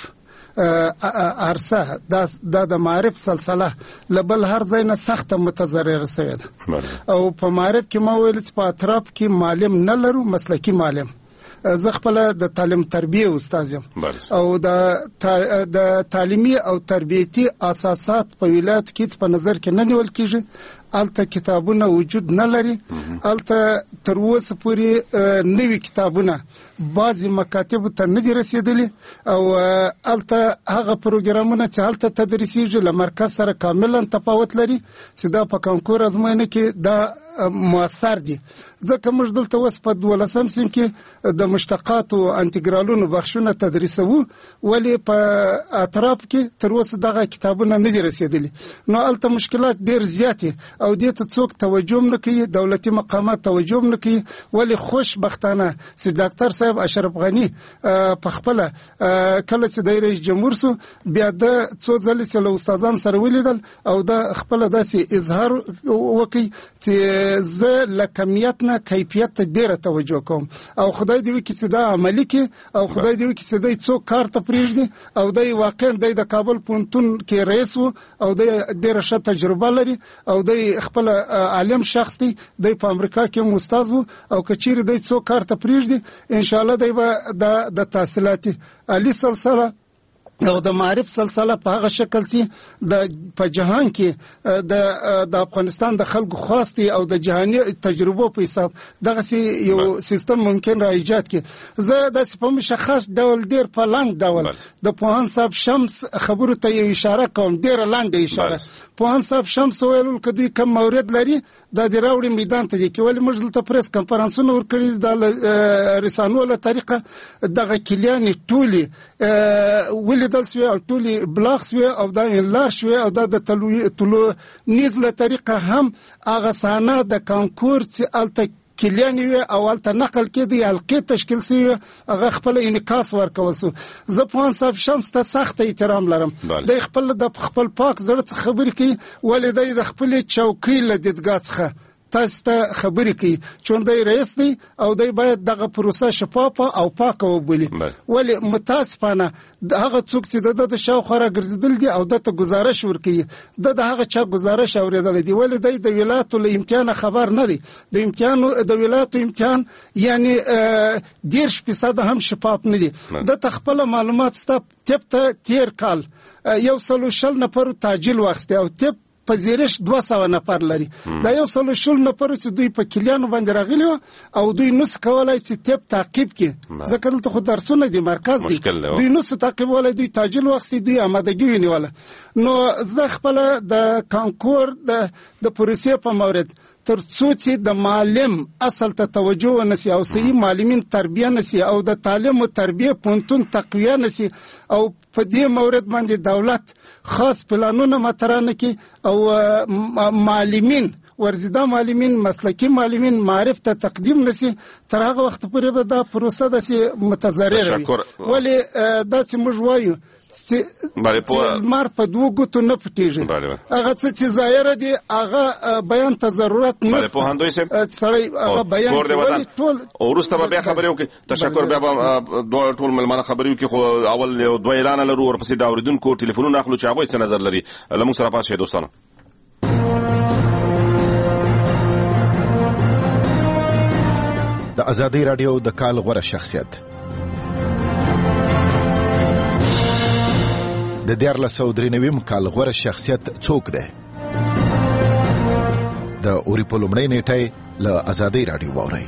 عرصه دا د معرف سلسله لبل هر ځای نه سخته متضرره شوې ده او په معرف کې ما ویل چې په اطراف کې معلم نه لرو، مسلکی معلم. زه خپل د تعلیم تربیه استاد یم او د تعلیمي او تربیتي اساسات په ولایت کې په نظر کې نه نیول کیږي. الته کتابونه وجود نه لري، الته تر اوسه پورې نوي کتابونه بعضی مکاتب ته نه دي رسیدلي او الته هغه پروګرامونه چې الته تدریسیږي له مرکز سره کاملا تفاوت لري چې دا په کانکور ازموینه کې دا مؤثر دي. ځکه موږ دلته اوس په 12 سیم کې د مشتقاتو انټیګرالونو بخښونه تدریسوو، ولی په اطراف کې تر اوسه دغه کتابونه نه دي رسیدلي. نو الته مشکلات ډیر زیات او دې ته څوک توجه نه کوي، دولتي مقامات توجه نه کوي. ولی خوشبختانه چې ډاکټر صاحب اشرف غنی په خپل کله چې د رئیس جمهور سو بیا د څو ځلې چې له استادان سره ولیدل او د خپل داسې اظهار وکي چې زه لکمیت نه کیفیت ته ډیره توجه کوم او خدای دې وکړي چې دا عملي کې او خدای دې وکړي چې دوی څوک کار ته پرېږدي او دوی واقعا د کابل پوهنتون کې رئیس وو او د ډیره ښه تجربه لري او د خپل عالم شخص دی، د په امریکا کې استاد وو او کچیر د څوک کار ته پرېږدي ان شاء الله د د تحصیلاتي عالی سلسله او د معرف سلسله په هغه شکل چې د په جهان کې د افغانستان د خلکو خواستي او د جهاني تجربو په حساب دغه یو سیستم ممکن را ایجاد کړي. زه د په مشخص ډول ډیر په لاندې ډول د پوهان صاحب شمس خبرو ته یو اشاره کوم، ډیر لاندې اشاره. پوهان صاحب شمس ویل کدی کم مورد لري د دراوړي میدان ته کې ولی موږ دلته پریس کانفرنسونه ورکړي د رسانو له طریقه دغه کلیان ټولي ولی دل سوی او ټولي بلاغ سوی او دا انلار شوی او دا د تلو نیز له طریقه هم هغه سانه د کانکور چې الته کلیانی وی اول ته نقل کړي حلقې تشکیل سي هغه خپل انعکاس ورکول سو. زه په صاحب شمس ته سخت احترام لرم، د خپل پاک زړه خبرې کوي ولې د خپل چوکۍ له دیدګاه څخه تاسو ته خبرې کوي چوندای رئیس دی او دای باید دغه پروسه شفافه او پاکه وبولي. ولی متاسفانه هغه څوک چې د شاوخوا ګرځیدل دي او دته گزارش ورکوي د هغه چا گزارش اوریدل دي ولی د ولایتو له امتحان خبر نه دی. د ولایتو امتحان یعنی 10% هم شفاف نه دي. د تخپل معلومات ته تیر کال 100 نفر تعجیل واخسته او پذیرش 200 نفر لري. دا 100 نفر چې دوی په کلیانو باندې راغلي او دوی نس کولای چې تپ تعقیب کړي ځکه دلته خو درسونه دي مرکز دي دوی نس تعقیب ولای دوی تاجل وخت دوی آمادګي ونیول. نو زه خپل د کانکور د پروسې په مورد تر څو چې د معلم اصل ته توجه ونسی او صحیح معلمین تربیه نسی او د تعلیم او تربیه پونتون تقویه نسی او په دې مورد باندې دولت خاص پلانونه مطرح کړي او معلمین ورزیده معلمین مسلکی معلمین معرف ته تقدیم نسی تر هغه وخت پورې به دا پروسه د متضرر وي. ولی دا چې موږ وایو مار په دوه ګوتو نه پټیږي هغه څه چې ظاهر دي هغه بیان ته ضرورت نشته. په هندوی سم سړی هغه بیان ټول ورسته به خبرې وکړي. تشکر. بیا به ټول ملمنه خبرې وکړي خو اول یو دوه اعلان لرو ورپسې دا اوریدونکو ټلیفونونه اخلو چې هغه څه نظر لري. لمون سره پاتې دوستانو د ازادي رادیو د کال غوړه شخصیت د 1493 کال غوره شخصیت څوک دی؟ د اوري په لومړۍ نیټه له آزادۍ راډیو واورئ.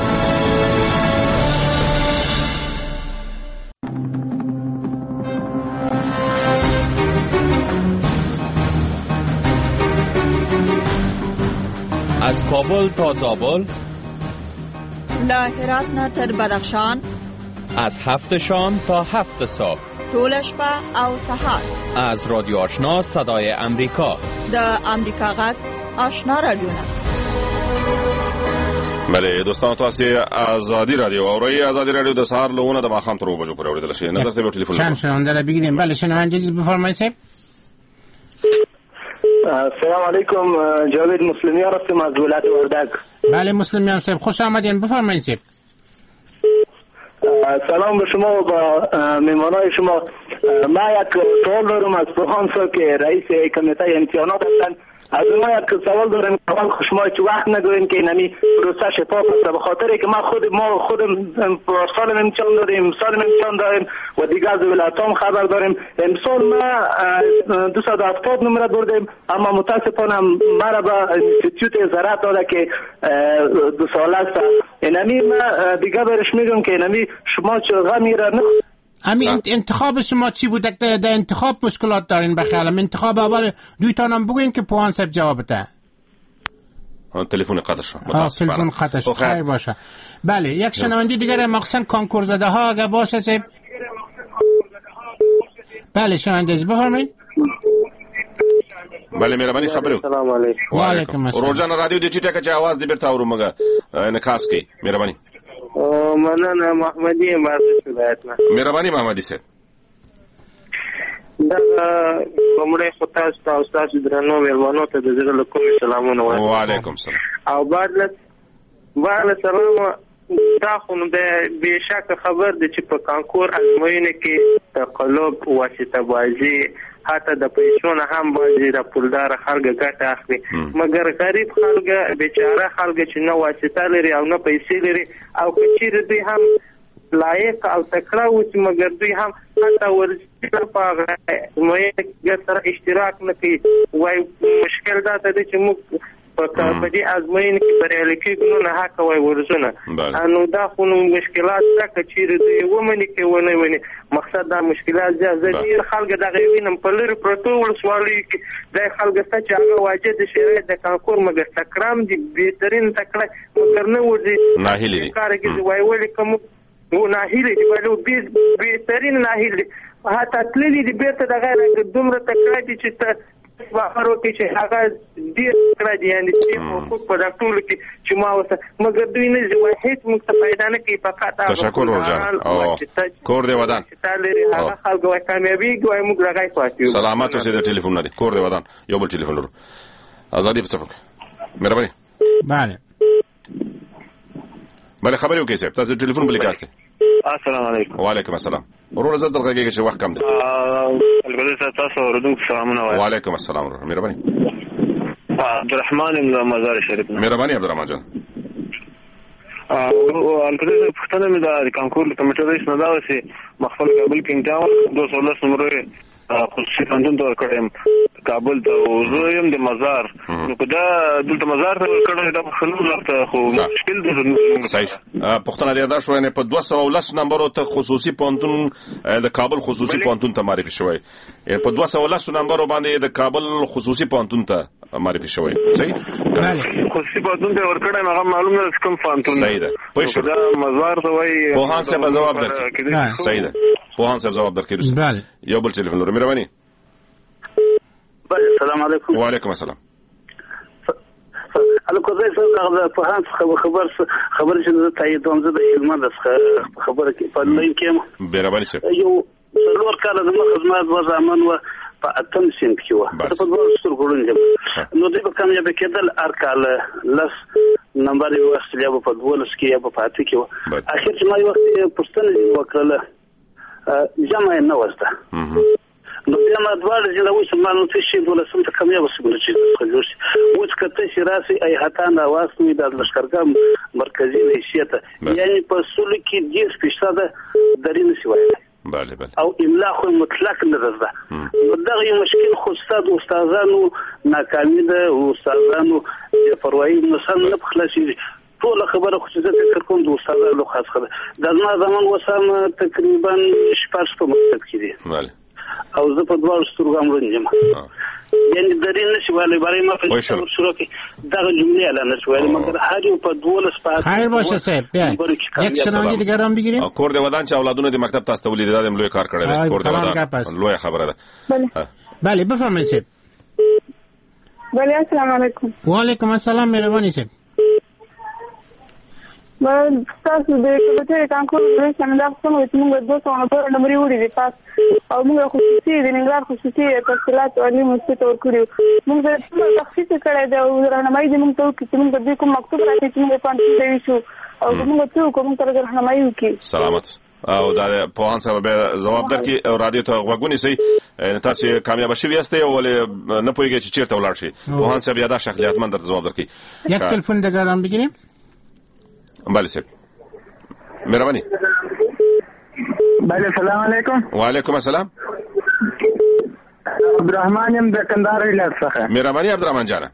از کابل تا زابل، له هرات نه تر بدخشان، از 7 شام تا 7 صبح، ټول شپه او سهار. از رادیو آشنا صدای امریکا، د امریکا غږ آشنا رادیو. بله دوستان، تاسو آزادی رادیو اورئ. آزادی رادیو د سهار له 9 د ماښام تر 2 بجو پورې اوریدل شي. نظر صاحب ټلیفون چند شنونده بگیریم. بله شنونده چیز بفرمایید. السلام علیکم، جاوید مسلمیان هستم از ولایت وردک. بله مسلمیان صاحب خوش آمدین، بفرمایید صاحب. سلام به شما و با مهمانای شما. ما یک سوال دارم از پوهان صاحب که رئیس کمیته امتحانات هستند. از ما یک سوال دارم، اول شما چه وقت نگوین که نمی پروسه شفاف است، به خاطر که ما خودم سال امتحان داریم، سال امتحان داریم و دیگه از ولایتام خبر داریم. امسال ما 270 نمره بردیم، اما متاسفانه مرا به انستیتوت زراعت داده که 2 ساله است. اینمی ما دیگه برش میگم که اینمی شما چه غمی را همین انتخاب شما چی بود؟ در انتخاب مشکلات دارین بخیالم. انتخاب اول دویتانم بگوین که پوهان صاحب جواب بده. تلفن قطع شد. تلفن قطع شد. خیر باشه. بله یک شنونده دیگر مخصوصا کنکور زده ها اگه باشه صاحب. بله شنونده بفرمایید. بله مهرباني خبرو. السلام علیکم. و علیکم السلام. روزانه رادیو د چټه کې आवाज دې بیرته اورمګه انعکاس کوي. مهرباني. مننه محمدي مازه ولایتنا. مهرباني محمدي صاحب. دا کومره خطا استاد درنو مېلمانو ته د زړه له کومې سلامونه وایم. وعلیکم السلام. او بعد سلام. دا خو د بشک خبر د چې په کانکور ازموینه کې تقلب واسطه بازی حتی د پیسو نه هم بازی د پولدار خلک ګټه اخلي، مګر غریب خلک بیچاره خلک چې نه واسطه لري او نه پیسې لري او کچیر دوی هم لایق او تکړه و چې مګر دوی هم حتی ورزش په ازموینه سره اشتراک نه کوي. وای مشکل دا دی چې موږ په دې ازموینه کې بریالي کېږو نه حق وای ورزونه انو دا خو مشکلات راکړي چې دوی ومني کې ونه ونی. مقصد دا مشکلات ځکه خلک د غوینم په لری پروتول سوالي کې د خلک څخه چې هغه واجد شریعت د کانکور مګر تکرام دي بهترین تکړه مګر نه ودی ناهیلی کارګي وای ولې کوم و ناهیلی دی ولو بهترین ناهیلی حتی تللی دی بیرته د غیر دومره تکړه دي چې واخرو کې چې هغه ډیر کړه دي یعنی چې حقوق په ټول کې چې ما وسه مګر دوی نه ځوي هیڅ موږ ته پیدا نه کوي. فقط تشکر ورجان او کور دی ودان هغه خلک وای کامیابی ګوي موږ راغی پاتې سلامات اوسې د ټلیفون نه دی کور دی ودان یو بل ټلیفون لرو ازادي په څپک مهرباني. بله خبرې وکړئ صاحب تاسو ټلیفون بل کاسته. السلام علیکم. وعلیکم السلام. ورور زړه دغه چې وخت کم دی. البته تاسو ورودونکو سلامونه وایي. وعلیکم السلام مهرباني. عبدالرحمن مزار شریف. مهرباني عبدالرحمن جان. البته پښتنه مې د کانکور کمیټې رئیس نه دا وسی مخفل کابل کې امتحان 210 نمبر خصوصي پوهنتون ته ورکړم کابل ته زه یم د مزار نو په دا دلته مزار ته ورکړم دا خلونو ته خو مشکل دی. صحیح پښتنه دی دا شو نه په 210 نمبر ته خصوصي پوهنتون د کابل خصوصي پوهنتون ته معرفي شوی په 210 نمبر باندې د کابل خصوصي پوهنتون ته معرفي شوی. صحیح خصوصي پوهنتون ته ورکړم هغه معلومه ده کوم پوهنتون صحیح ده پوه شو دا مزار ته وای پوهان څه جواب درکړي. صحیح ده پوهان څه جواب درکړي. بله یو بل ټلیفون لرو مهرباني. السلام علیکم. وعلیکم السلام. الکو زه څنګه په هان خبر چې زه تاییدوم زه د هلمند خبره کې په لین کې مهرباني سره یو څلور کال د خدمت و زمان و په اتم سین کې و په دوه سترګړون نو د کامیاب کېدل ارکال لس نمبر یو اصلي په دولس کې یا په پاتې کې و اخر چې ما یو وخت پښتنه وکړه جمع نه وسته نو بیا ما دوار چې دا وښه ما نو څه شي دولسم ته کامیاب وسګل چې خجوش اوس کته چې راسي ای هتا نه واسمي د لشکرګم مرکزی حیثیت یعنی په سول کې 10% درین سی وایي بله بله او املا خو مطلق نه ده دغه یو مشکل خو استادانو ناکامي ده او استادانو پروايي مثلا نه خلاصي ټول خبره خو چې فکر کوم د استادانو خاص خبره د زمان وسام تقریبا 6 په مکتب کې دي بله او زه په دوه ستورګم ورنځم یعنی درې نشي ولی برای ما په شروع کې دغه جمله اعلان شوې مګر هر یو په 12 پات خیر باشه صاحب یک شنونده دیگه هم بگیریم کور دی ودان چې اولادونه د مکتب تاسو ته ولید دادم لوی کار کړی کور دی ودان لوی خبره ده بله بفرمایید صاحب بله السلام علیکم و علیکم السلام مهربانی صاحب من تاسو د کمپیوټر کانکور د سمندر څخه چې موږ 290 نمبر وړي دي پاس او موږ خصوصي د ننګرهار خصوصي تفصیلات او معلومات ورکړو موږ د تخصیص کړه د راهنمایي د موږ ته چې موږ د کوم مکتوب راځي چې موږ پانځه دی شو او موږ ته کوم تر راهنمایي وکړي سلامت او دا په ان سبب جواب درکې او رادیو ته غوګونی سي تاسو کامیاب شوي یاستئ او نه پوهیږئ چې چیرته ولاړ شي په ان سبب یاده شخصیت مند جواب درکې یک تلیفون دګرام بگیریم بله صاحب مهرباني بله سلام علیکم وعلیکم السلام عبدالرحمن یم د کندهار ولایت څخه مهرباني عبدالرحمن جان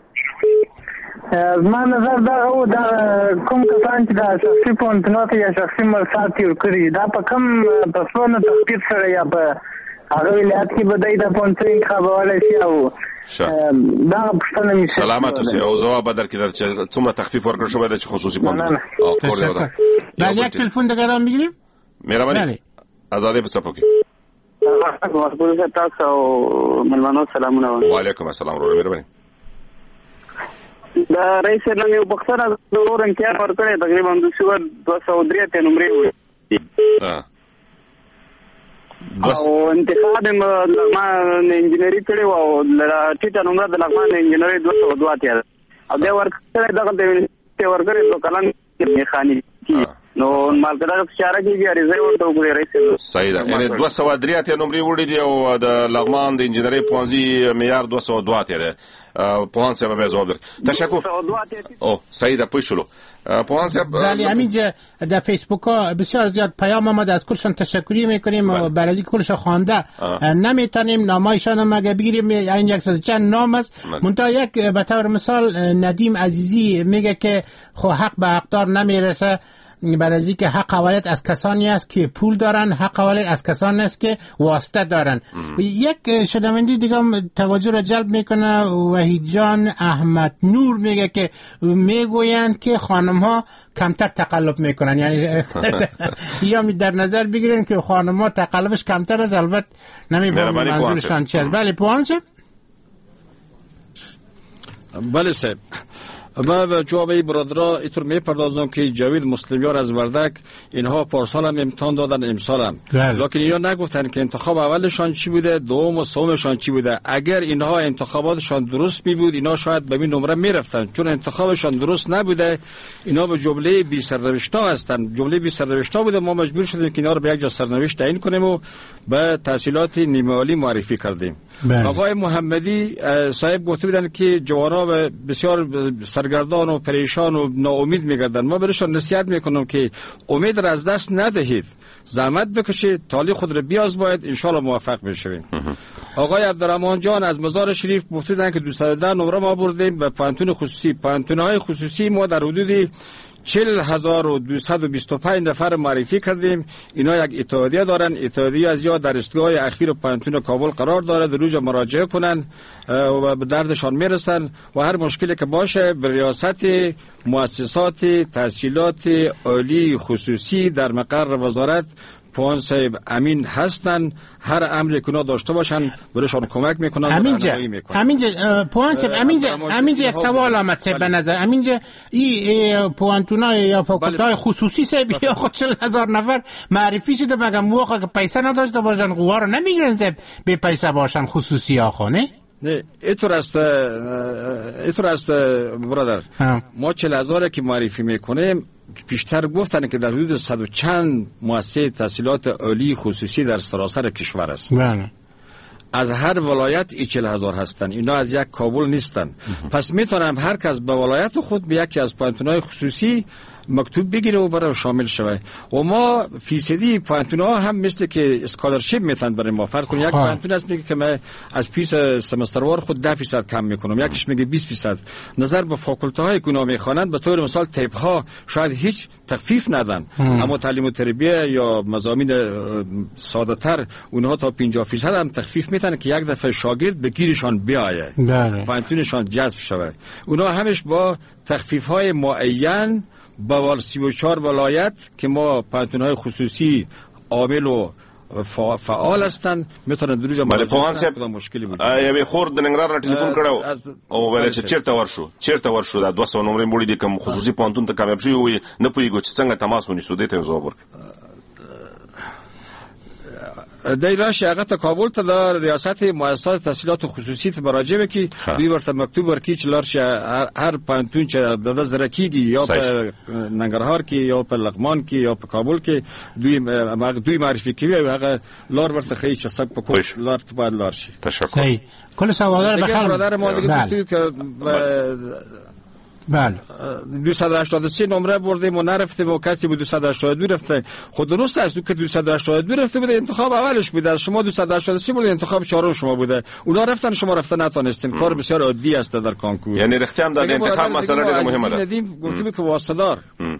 زما نظر دا او دا کوم کسان چې دا شخصي پونتنات یا شخصي مرسات کړی دا په کوم پسونه تخفیف سره یا په هغه ولایت کې بدای دا پونتین خبره شي او دا پښتنه می سلامت اوسئ او جواب درکې چې څومره تخفیف ورکړ شوی د خصوصي پونتن او کور دی ودا بله یک تلیفون دګرام بگیریم مهرباني آزادې په صفو کې مخبوزه تاسو او ملمنو سلامونه وعلیکم السلام ورو مهرباني دا رئیس نن یو بخښنه د اورن کې ورکړې تقریبا 203 نمبر وي او انتخاب ما انجینری کړو او ټیټه نمبر د لغمان انجینری 202 تیر او دا ورکړې دغه د ورکړې د کلن میخانی نو مالګره اشاره کیږي ریزه ورته وګورئ رئیس صحیح ده یعنی 203 نمبر وړي دی او د لغمان د انجینری پونځي معیار 202 تیر پوهان صاحب به جواب تشکر او صحیح ده پوښلو پوهان صاحب ولی همینجا در فیسبوک ها بسیار زیاد پیام آمده از کلشان تشکری میکنیم و برای از کلشان خوانده نمیتونیم نامایشان هم اگه بگیریم این 100 چند نام است منتها یک به طور مثال ندیم عزیزی میگه که خو حق به حقدار نمیرسه برای از اینکه حق ولایت از کسانی است که پول دارن حق ولایت از کسانی است که واسطه دارن یک شنونده دیگه توجه را جلب میکنه وحید جان احمد نور میگه که میگویند که خانم ها کمتر تقلب میکنن یعنی یا در نظر بگیرین که خانم ها تقلبش کمتر است البته نمیفهمم منظورشان چیه بله پوان صاحب بله صاحب ما به جواب این برادرها اینطور میپردازم که جاوید مسلمیار از وردک اینها پارسال هم امتحان دادن امسال هم لکن اینا نگفتن که انتخاب اولشان چی بوده دوم و سومشان چی بوده اگر اینها انتخاباتشان درست می بود اینا شاید به این نمره میرفتن چون انتخابشان درست نبوده اینا به جمله بی سرنوشتا هستن جمله بی سرنوشتا بوده ما مجبور شدیم که اینا رو به یک جا سرنوشت تعیین کنیم و به تحصیلات نیمه عالی معرفی کردیم آقای محمدی صاحب گفته بودن که جوانان بسیار سرگردان و پریشان و ناامید میگردن ما برایشان نصیحت میکنم که امید را از دست ندهید زحمت بکشید تالی خود را بیازمایید ان شاء الله موفق بشوید آقای عبدالرحمن جان از مزار شریف گفته بودن که 210 نمره ما بردیم به پانتون خصوصی پانتون‌های خصوصی ما در حدود 40225 نفر معرفی کردیم اینا یک اتحادیه دارن اتحادیه از یا در استگاه اخیر پانتون کابل قرار داره در روز مراجعه کنن و به دردشان میرسن و هر مشکلی که باشه به ریاست مؤسسات تحصیلات عالی خصوصی در مقر وزارت پوان صاحب امین هستن هر امری که اونا داشته باشن برایشان کمک میکنن همینجا پوان صاحب همینجا یک سوال آمد صاحب به نظر همینجا این پوانتونای یا فاکولتای خصوصی صاحب یا خود 40,000 نفر معرفی شده مگه موقع که پیسه نداشته باشن قوا رو نمیگیرن صاحب به پیسه باشن خصوصی آخو نه اینطور است برادر ما 40,000 که معرفی میکنیم پیشتر گفتن که در حدود 100 و چند مؤسسه تحصیلات عالی خصوصی در سراسر کشور است از هر ولایت 40,000 هستن اینا از یک کابل نیستن پس میتونم هر کس به ولایت خود به یکی از پانتونهای خصوصی مکتوب بگیره و برای شامل شوه. و ما فیصدی پوانتون‌ها هم مثل که اسکالرشیپ میتن برای ما. فرض کنید یک پوانتون است میگه که من از فیس سمستروار خود 10% کم میکنم، یکیش میگه 20%. نظر به فاکولته های گوناگون میخوانند، به طور مثال طب ها شاید هیچ تخفیف ندن، اما تعلیم و تربیت یا مضامین ساده تر اونها تا 50% هم تخفیف میتن که یک دفعه شاگرد به گیرشان بیایه، پوانتونشان جذب شوه. اونها همش با تخفیف های معین با 34 ولایت که ما پوانتون‌های خصوصی عامل و فعال هستن میتونن دروجه مراجعه مشکلی بود. یوه خورد ننګرهار ټلیفون کړو او ویل چې چیرته ورشو دا 200 نمبر مړي دي کوم خصوصي پوانتون ته کامیاب شوی وي نه پویګو چې څنګه تماس ونیسو دې ته جواب ورک. دای راشه هغه ته کابل ته د ریاست مؤسسات تحصیلات خصوصی ته مراجعه وکي، دوی ورته مکتوب ورکي چې لارشه هر پوانتون چې د زرکیږي یا په ننګرهار کې یا په لغمان کې یا په کابل کې دوی معرفي کوي او هغه لار ورته خي چې سب په کوم لار ته باید لار شي. تشکر. کل سوالات بخیر. برادر ما دیگه که بله 283 نمره بردیم و نرفتیم و کسی به 282 رفته. خود درست است که 282 رفته بوده، انتخاب اولش بوده، شما 283 بوده، انتخاب چهارم شما بوده، اونا رفتن شما رفتن نتونستین. کار بسیار عادی است در کانکور. یعنی رختم در انتخاب مسئله ډیره مهمه ده. ندیم گفتیم که واسطه‌دار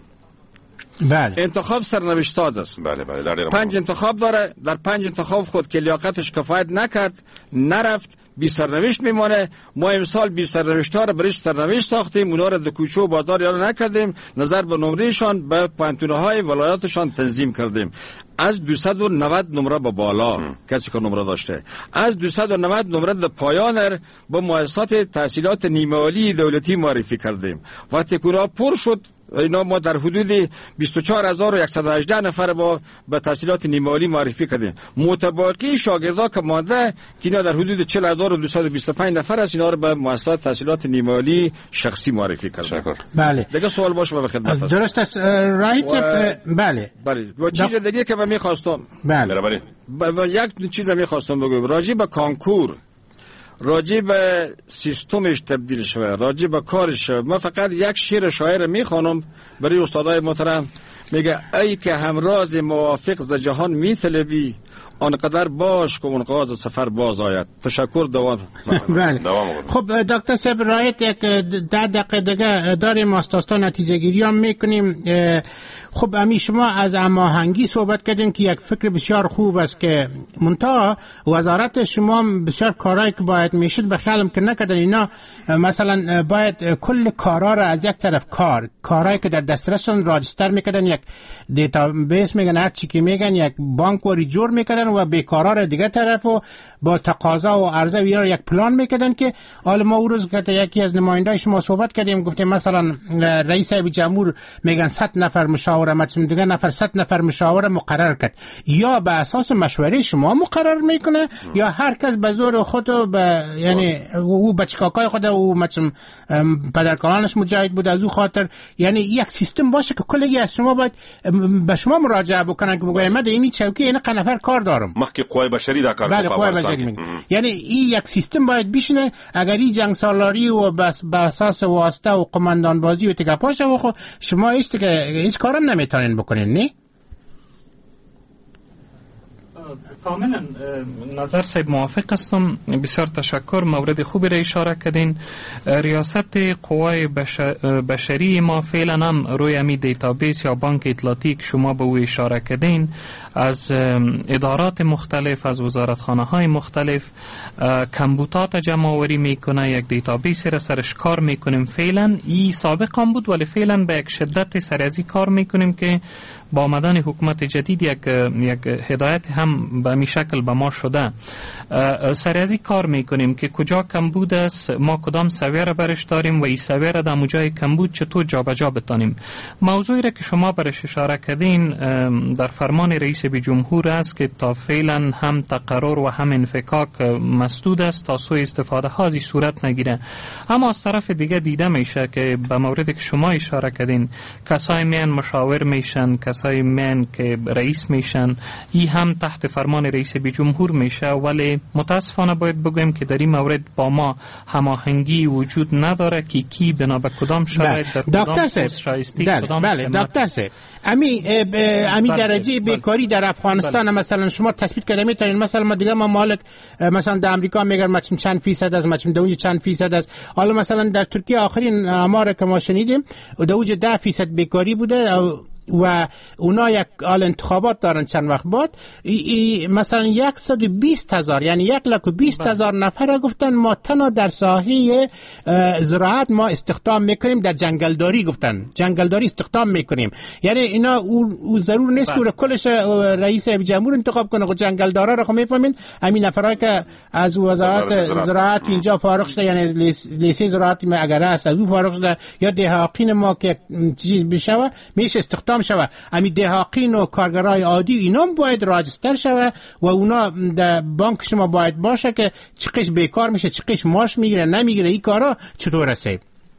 بله انتخاب سرنوشت ساز است. بله در 5 انتخاب داره، در 5 انتخاب خود که لیاقتش کفایت نکرد نرفت، بی سرنوشت میمانه. ما امسال بی سرنوشت ها رو برش سرنوشت ساختیم، اونا رو در کوچه و بازار یاد نکردیم، نظر به نمرهشان به پوانتونه های ولایاتشان تنظیم کردیم. از 290 نمره به بالا کسی که نمره داشته، از 290 نمره به پایان به مؤسسات تحصیلات نیمه عالی دولتی معرفی کردیم. وقتی که اونا پر شد، اینا ما در حدود 24118 نفر با به تحصیلات نیمه عالی معرفی کردیم. متباقی شاگردا که مانده که اینا در حدود 40225 نفر است، اینا رو به مؤسسات تحصیلات نیمه عالی شخصی معرفی کردیم. بله دیگه سوال باشه به خدمت. درست است رایت. بله و چیز دیگه که من می‌خواستم، بله یک چیز می‌خواستم بگم راجع به کانکور، راجع به سیستمش تبدیل شده، راجع به کارش. من فقط یک شعر شاعر میخوانم برای استادای محترم. میگه ای که همراز موافق ز جهان میطلبی، آنقدر باش که اونقاز سفر باز آید. تشکر. دوام. بله. خب دکتر صاحب رایت یک 10 دقیقه دیگه داریم استاستا نتیجه گیری هم میکنیم. خب امی شما از هماهنگی صحبت کردیم که یک فکر بسیار خوب است که منتها وزارت شما بسیار کارهایی که باید میشد به خیالم که نکردن. اینا مثلا باید کل کارا را از یک طرف کارهایی که در دسترسشون راجستر میکردن، یک دیتابیس میگن، هر چی که میگن یک بانک وری جور میکردن و بیکارا را دیگه طرف و با تقاضا و عرضه و اینا یک پلان میکردن. که حالا ما اون روز که یکی از نمایندای شما صحبت کردیم، گفتیم مثلا رئیس صاحب جمهور میگن 100 نفر مشاور، مثلا دیگه نفر 100 نفر مشاور مقرر کرد، یا به اساس مشوره شما مقرر میکنه یا هر کس به زور خود یعنی او بچکاکای خود او مثلا پدرکانانش مجاهد بود از او خاطر، یعنی یک سیستم باشه که کلی از شما باید به شما مراجعه بکنن که بگویم من اینی چوکی این نفر کار دارم. مخکې قوای بشری دا کار بله قوای بشری. یعنی این یک سیستم باید بشینه. اگر این جنگ سالاری و به اساس واسطه و قماندان بازی و تکاپاشه و شما است که هیچ کارم نمیتونین بکنین. نه کاملا نظر صاحب موافق هستم. بسیار تشکر. مورد خوبی را اشاره کردین. ریاست قوای بشری ما فعلا هم روی امی دیتابیس یا بانک اطلاعاتی که شما به او اشاره کردین از ادارات مختلف، از وزارتخانه های مختلف کمبوتات جمع آوری میکنه، یک دیتابیس را سرش کار میکنیم. فعلا این سابق هم بود ولی فعلا به یک شدت سریعی کار میکنیم که با آمدن حکومت جدید یک هدایت هم به می شکل به ما شده. سریعی کار میکنیم که کجا کمبود است ما کدام سویه را برش داریم و این سویه را در مجای کمبود چطور جابجا بتانیم. موضوعی را که شما برش اشاره کردین در فرمان رئیس جمهور است که تا فعلا هم تقرر و هم انفکاک مسدود است تا سوء استفاده ها از صورت نگیره. اما از طرف دیگه دیده میشه که به موردی که شما اشاره کردین کسای میان مشاور میشن، کسای میان که رئیس میشن، این هم تحت فرمان رئیس جمهور میشه، ولی متاسفانه باید بگویم که در این مورد با ما هماهنگی وجود نداره که کی بنا به کدام شرایط در کدام پست شایسته کدام بله دکتر صاحب امی درجه بیکاری در افغانستان مثلا شما تثبیت کنید میتونید مثلا ما دیگه ما مالک مثلا در امریکا میگن ما چند فیصد از ما چند فیصد از حالا مثلا در ترکیه آخرین آمار که ما شنیدیم دوج 10% بیکاری بوده و اونا یک انتخابات دارن چند وقت بعد مثلا 120,000 یعنی 120,000 نفر گفتن ما تنها در ساحه زراعت ما استخدام میکنیم، در جنگلداری گفتن جنگلداری استخدام میکنیم. یعنی اینا او ضرور نیست که کلش رئیس جمهور انتخاب کنه و جنگلدارا رو میفهمین همین نفرایی که از وزارت زراعت اینجا فارغ شده، یعنی لیسه زراعت ما اگر است از او فارغ شده یا دهاقین ما که چیز بشه میشه استخدام شوه. امی دهاقین و کارگرای عادی اینا باید راجستر شوه و اونا در بانک شما باید باشه که چقش بیکار میشه چقش ماش میگیره نمیگیره. این کارا چطور است؟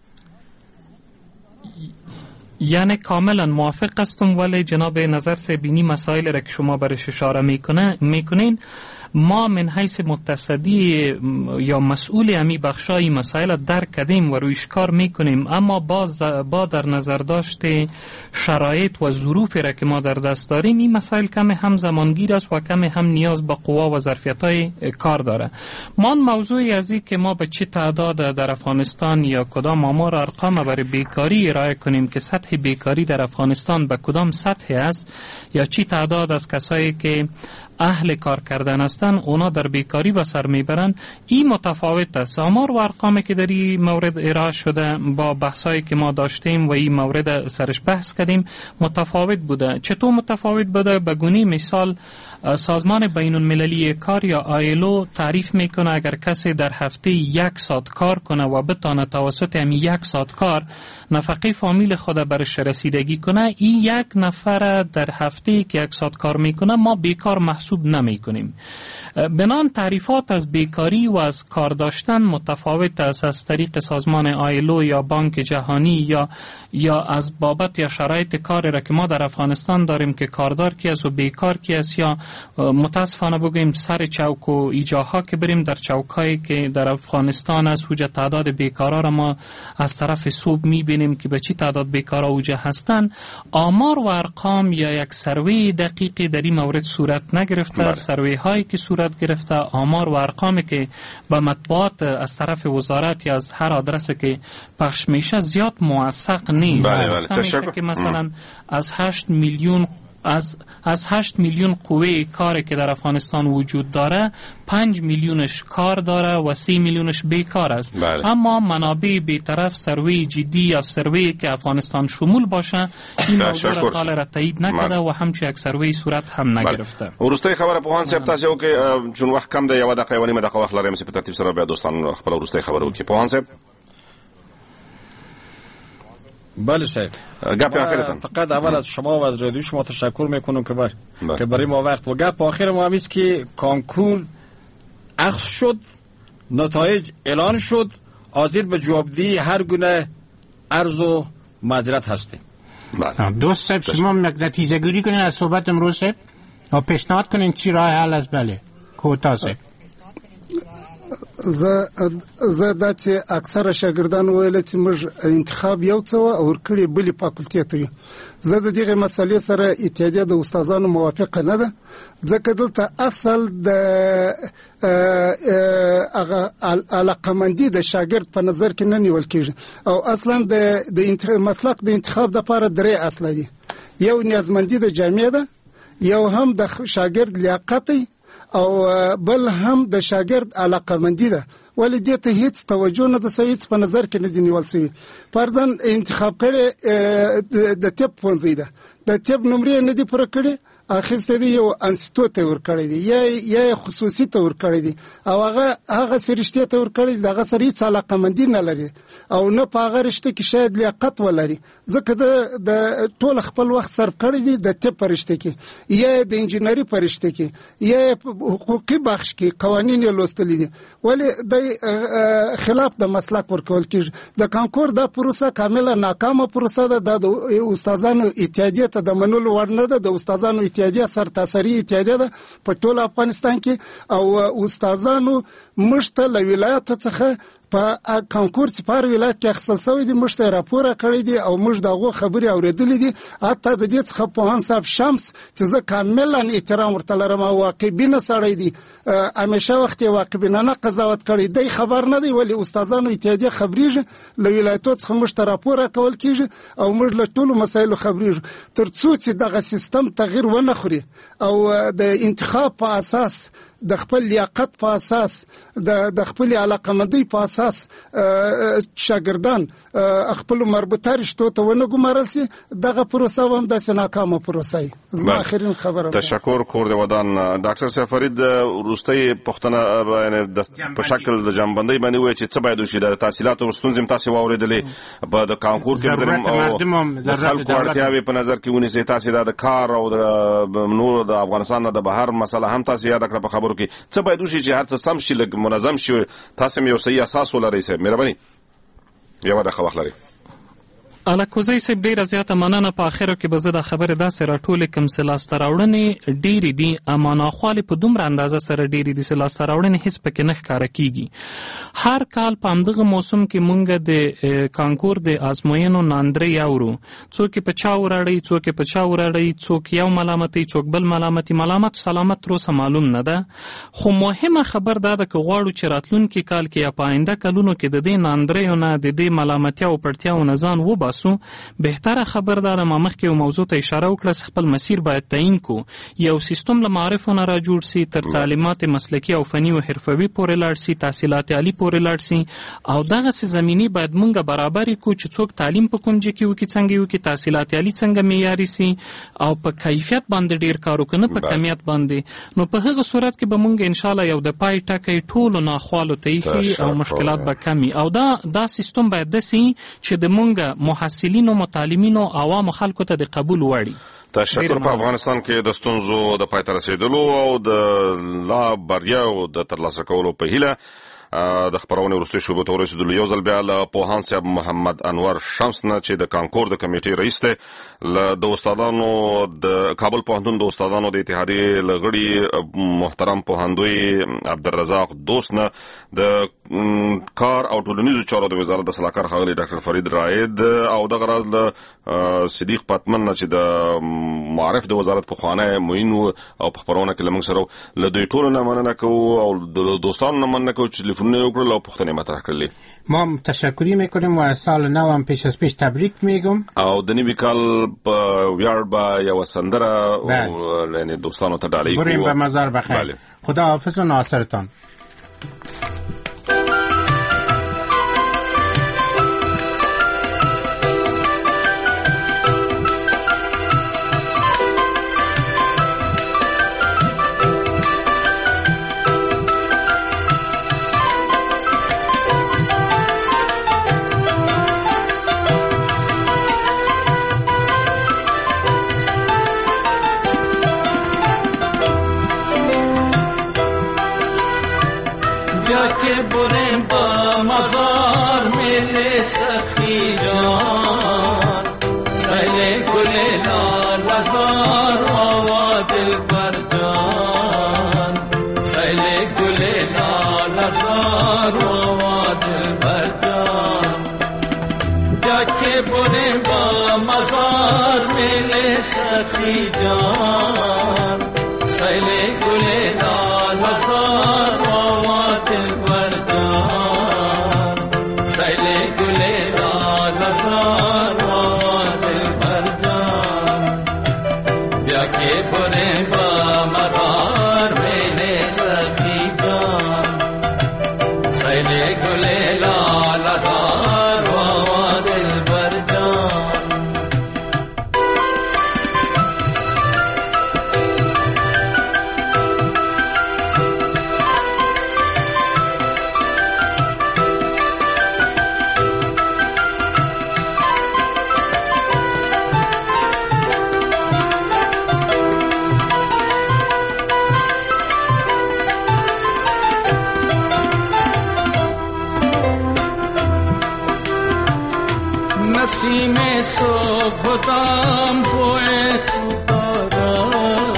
یعنی کاملا موافق هستم، ولی جناب نظر سبینی مسائل را که شما برش اشاره میکنین ما من حیث متصدی یا مسئول امی بخشای مسائل درک کردیم و رویش کار میکنیم، اما با در نظر داشته شرایط و ظروفی را که ما در دست داریم این مسائل کم هم زمانگیر است و کم هم نیاز به قوا و ظرفیت‌های کار داره. ما موضوعی از این که ما به چه تعداد در افغانستان یا کدام آمار ارقام برای بیکاری ارائه کنیم که سطح بیکاری در افغانستان به کدام سطح است یا چه تعداد از کسایی که اهل کار کردن هستند اونا در بیکاری به سر میبرند، این متفاوت است. آمار و ارقامی که در این مورد ارائه شده با بحثایی که ما داشتیم و این مورد سرش بحث کردیم متفاوت بوده. چطور متفاوت بوده؟ به گونه مثال سازمان بین المللی کار یا آیلو تعریف میکنه اگر کسی در هفته 1 ساعت کار کنه و بتانه توسط همین 1 ساعت کار نفقه فامیل خود برش رسیدگی کنه، این 1 نفر در هفته که 1 ساعت کار میکنه ما بیکار محسوب نمیکنیم. بنان تعریفات از بیکاری و از کار داشتن متفاوت است از طریق سازمان آیلو یا بانک جهانی یا از بابت یا شرایط کاری را که ما در افغانستان داریم که کاردار کی است و بیکار کی است، یا متاسفانه بگویم سر چوک و ایجاها که بریم در چوکایی که در افغانستان است وجه تعداد بیکارا را ما از طرف صوب میبینیم که به چی تعداد بیکارا وجه هستن. آمار و ارقام یا یک سروی دقیقی در این مورد صورت نگرفته. سروی هایی که صورت گرفته آمار و ارقامی که به مطبوعات از طرف وزارت یا از هر آدرسی که پخش میشه زیاد موثق نیست. تشکر. که مثلا از 8 میلیون قوه کاری که در افغانستان وجود داره 5 میلیونش کار داره و 3 میلیونش بیکار است. اما منابع بیطرف سروی جدی یا سروی که افغانستان شمول باشه این موضوع را تاله را تایید نکرده و همچون یک سروی صورت هم نگرفته. ورسته خبره پوهان صاحب تاسو که چون وخت کم ده یو دقیقه ونیمه دقیقه وخت لرم په ترتیب سره بیا دوستان خپل ورسته خبره وکړي. پوهان صاحب بله صاحب فقط اول از شما و از رادیو شما تشکر میکنم که برای ما وقت و گپ آخر ما همیست که کانکور اخذ شد، نتایج اعلان شد، حاضر به جوابدهی هر گونه عرض و معذرت هستیم. دوست صاحب شما نتیجه گیری کنین از صحبت امروز صاحب و پیشنهاد کنین چی راه حل است. بله کوتا صاحب زه دا چې اکثره شاګردان ویل چې موږ انتخاب یو څه او ورکړي بلې فاکولټې ته یو. زه د دغه مسلې سره اتحادیه د استادانو موافقه نه ده، ځکه دلته اصل د علاقمندي د شاګرد په نظر کې نه نیول کېږي او اصلا د مسلک د انتخاب لپاره درې اصل دي. یو نیازمندي د جامعه ده، یو هم د شاګرد لیاقت او بل هم د شاګرد علاقمندي ده. ولی دې ته هیڅ توجه نه ده سوي، په نظر کې نه دی نیول سوي. فرضاً انتخاب کړي د طب پونځي ده، د طب نمرې نه دي پوره کړي، اخیسته دی یو انستیتوت ته ور کړی دی یا خصوصي ته ور کړی دی او هغه سرشتي ته ور کړی دی، هغه سره هیڅ علاقمندي نه لري او نه په هغه رشته کې شاید لیاقت ولري، ځکه د ټول خپل وخت صرف کړی دی د طب پرشته کې یا د انجینری پرشته کې یا حقوقي بخش کې قوانین لوستل دي، ولی د خلاف د مسلک ورکول کېږي. د کانکور دا پروسه کاملا ناکامه پروسه ده، د استادانو اتحادیه ته د منلو وړ نه ده، د استادانو اتحادیه سرتاسري اتحادیه ده په ټول افغانستان کې او استادانو مشته له ولایتو څخه په کانکور چې په ولایت کې اخیستل شوی دی مشته راپور کړی دی او موږ دغه خبري اوریدلې دي حتی د دې څخه پوهان صاحب شمس چې زه کاملا احترام ورته لرم او واقعبینه سړی دی همیشه وخت واقعبینه قضاوت کړی دی خبر نه دی ولی استادانو اتحادیه خبريږي له ولایتو څخه مشته راپور کول کیږي او موږ له ټولو مسایلو خبريږي ترڅو چې دغه سیستم تغییر ونه خوري او د انتخاب په اساس د خپل لیاقت په اساس د خپل علاقمندۍ په اساس شاګردان خپل مربوطه رشتو ته ونه ګمارل شي دغه پروسه هم د ناکامه پروسه زما اخرین خبره تشکر کور د ودان ډاکټر سفرید روستي پښتنه په شکل د جنبندۍ باندې وایي چې څه باید وشي د تحصیلات او ستونزې تاسو واوریدلې په د کانکور کې د خلکو اړتیاوې په نظر کې ونیسئ تاسو د کار او د نور د افغانستان د بهر مسله هم تاسو یاد کړئ په خبرو کې څه باید وشي چې هر څه سم شي لږ منظم شي تاسو یو صحیح اساس ولرئ سه مهرباني یو د خو وخت لري الکوزی صاحب ډیره زیاته مننه په اخرو کې به زه د خبرې داسې راټولې کوم چې لاسته راوړنې ډېرې دي اما ناخوالې په دومره اندازه سره ډېرې دي چې لاسته راوړنې هېڅ پکې نه ښکاره کېږي هر کال په همدغه موسم کې مونږ د کانکور د ازموینو ناندرۍ اورو څوک په چا وراړئ څوک په چا وراړئ څوک یو ملامتي څوک بل ملامتي ملامت سلامت تر اوسه معلوم نه ده خو مهمه خبر دا ده که غواړو چې راتلونکي کال کې یا په آینده کلونو کې د دې ناندریو نه د دې ملامتیا او پړتیاو نه ځان وباسو بهتره خبر دا د مخکې یو موضوع ته اشاره وکړه خپل مسیر باید تعیین کو یو سیستم له معارفونه را جوړ سي تر تعلیمات مسلکي او فني او حرفوي پورې لاړ سي تحصیلات عالی پورې لاړ سي او دغه زمینی باید مونږه برابرې کو چې څوک تعلیم په کوم ځای کې وکړي څنګه وکړي تحصیلات عالی څنګه معیاري سي او په کیفیت باندې ډیر کار وکړي په کمیت باندې نو په هغه صورت کې به مونږ ان شاء الله یو د پای ټکی ټولو ناخوالو ته او مشکلات به کمی او دا سیستم باید دسي چې د مونږه محصلینو متعلمینو عوام خلکو ته د قبول وړي تشکر په افغانستان کې د ستونزو د پای ته رسیدلو او د لا بریا او د ترلاسه کولو په هیله د خبرونه وروستي شوبو ته ورسېدلو یو ځل بیا له پوهان صاحب محمد انور شمس نه چې د کانکور د کمیټې رئیس دی له د استادانو د کابل پوهنتون د استادانو د اتحادیې لغړي محترم پوهندوی عبدالرزاق دوست نه د کار او ټولنیزو چارو د وزارت د سلاکار ښاغلي ډاکټر فرید رائد او د غراز له صدیق پتمن نه چې د معارف د وزارت په خوانه معین او په خبرونه کې لمن سره له دوی ټولو نه مننه کوو او د دوستانو نه مننه کوو چې وکړل او پوښتنې مطرح کړلې ما تشکری میکنیم و سال نو هم پیش از پیش تبریک میگم او د نوي کال په ویاړ به یو سندره یعنی دوستانو ته ډالۍ بریم به مزار بخیر خدا حافظ و ناصرتان بریم با مزار میل سخی جان سیل گل لال مزار آوا دل بر جان سیل گل لال مزار آوا دل بر جان بیا که بریم با مزار میل سخی جان سیل گل لال مزار نسیم صبح دام بوئے تو تارا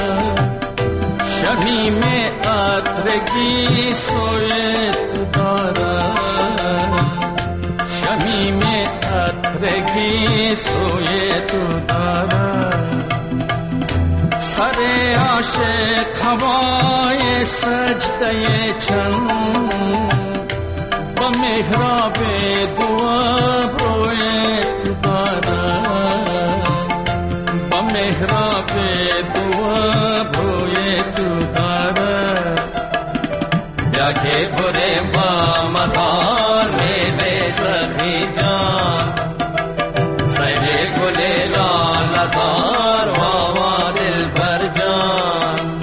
عطرگی سوی تو دارد شمیم عطرگی سوی تو دارد سر عاشق هوای سجده چند با محراب دعا روی تو دارد با محراب دعا روی تو دارد بیا که بره با مدار میوه سخی جان سیر گل لال دار واوا دل بر جان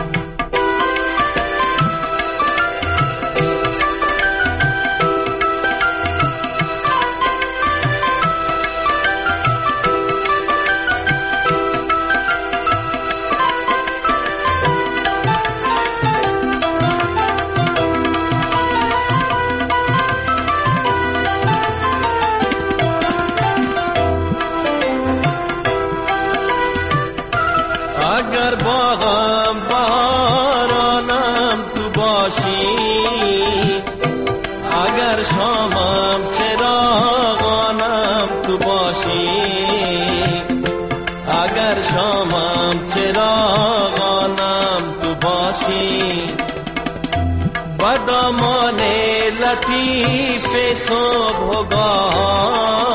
اگر باغم بارانم تو باشی اگر شامم چراغانم تو باشی اگر شامم چراغانم تو باشی با دامان لطیف صبحگاه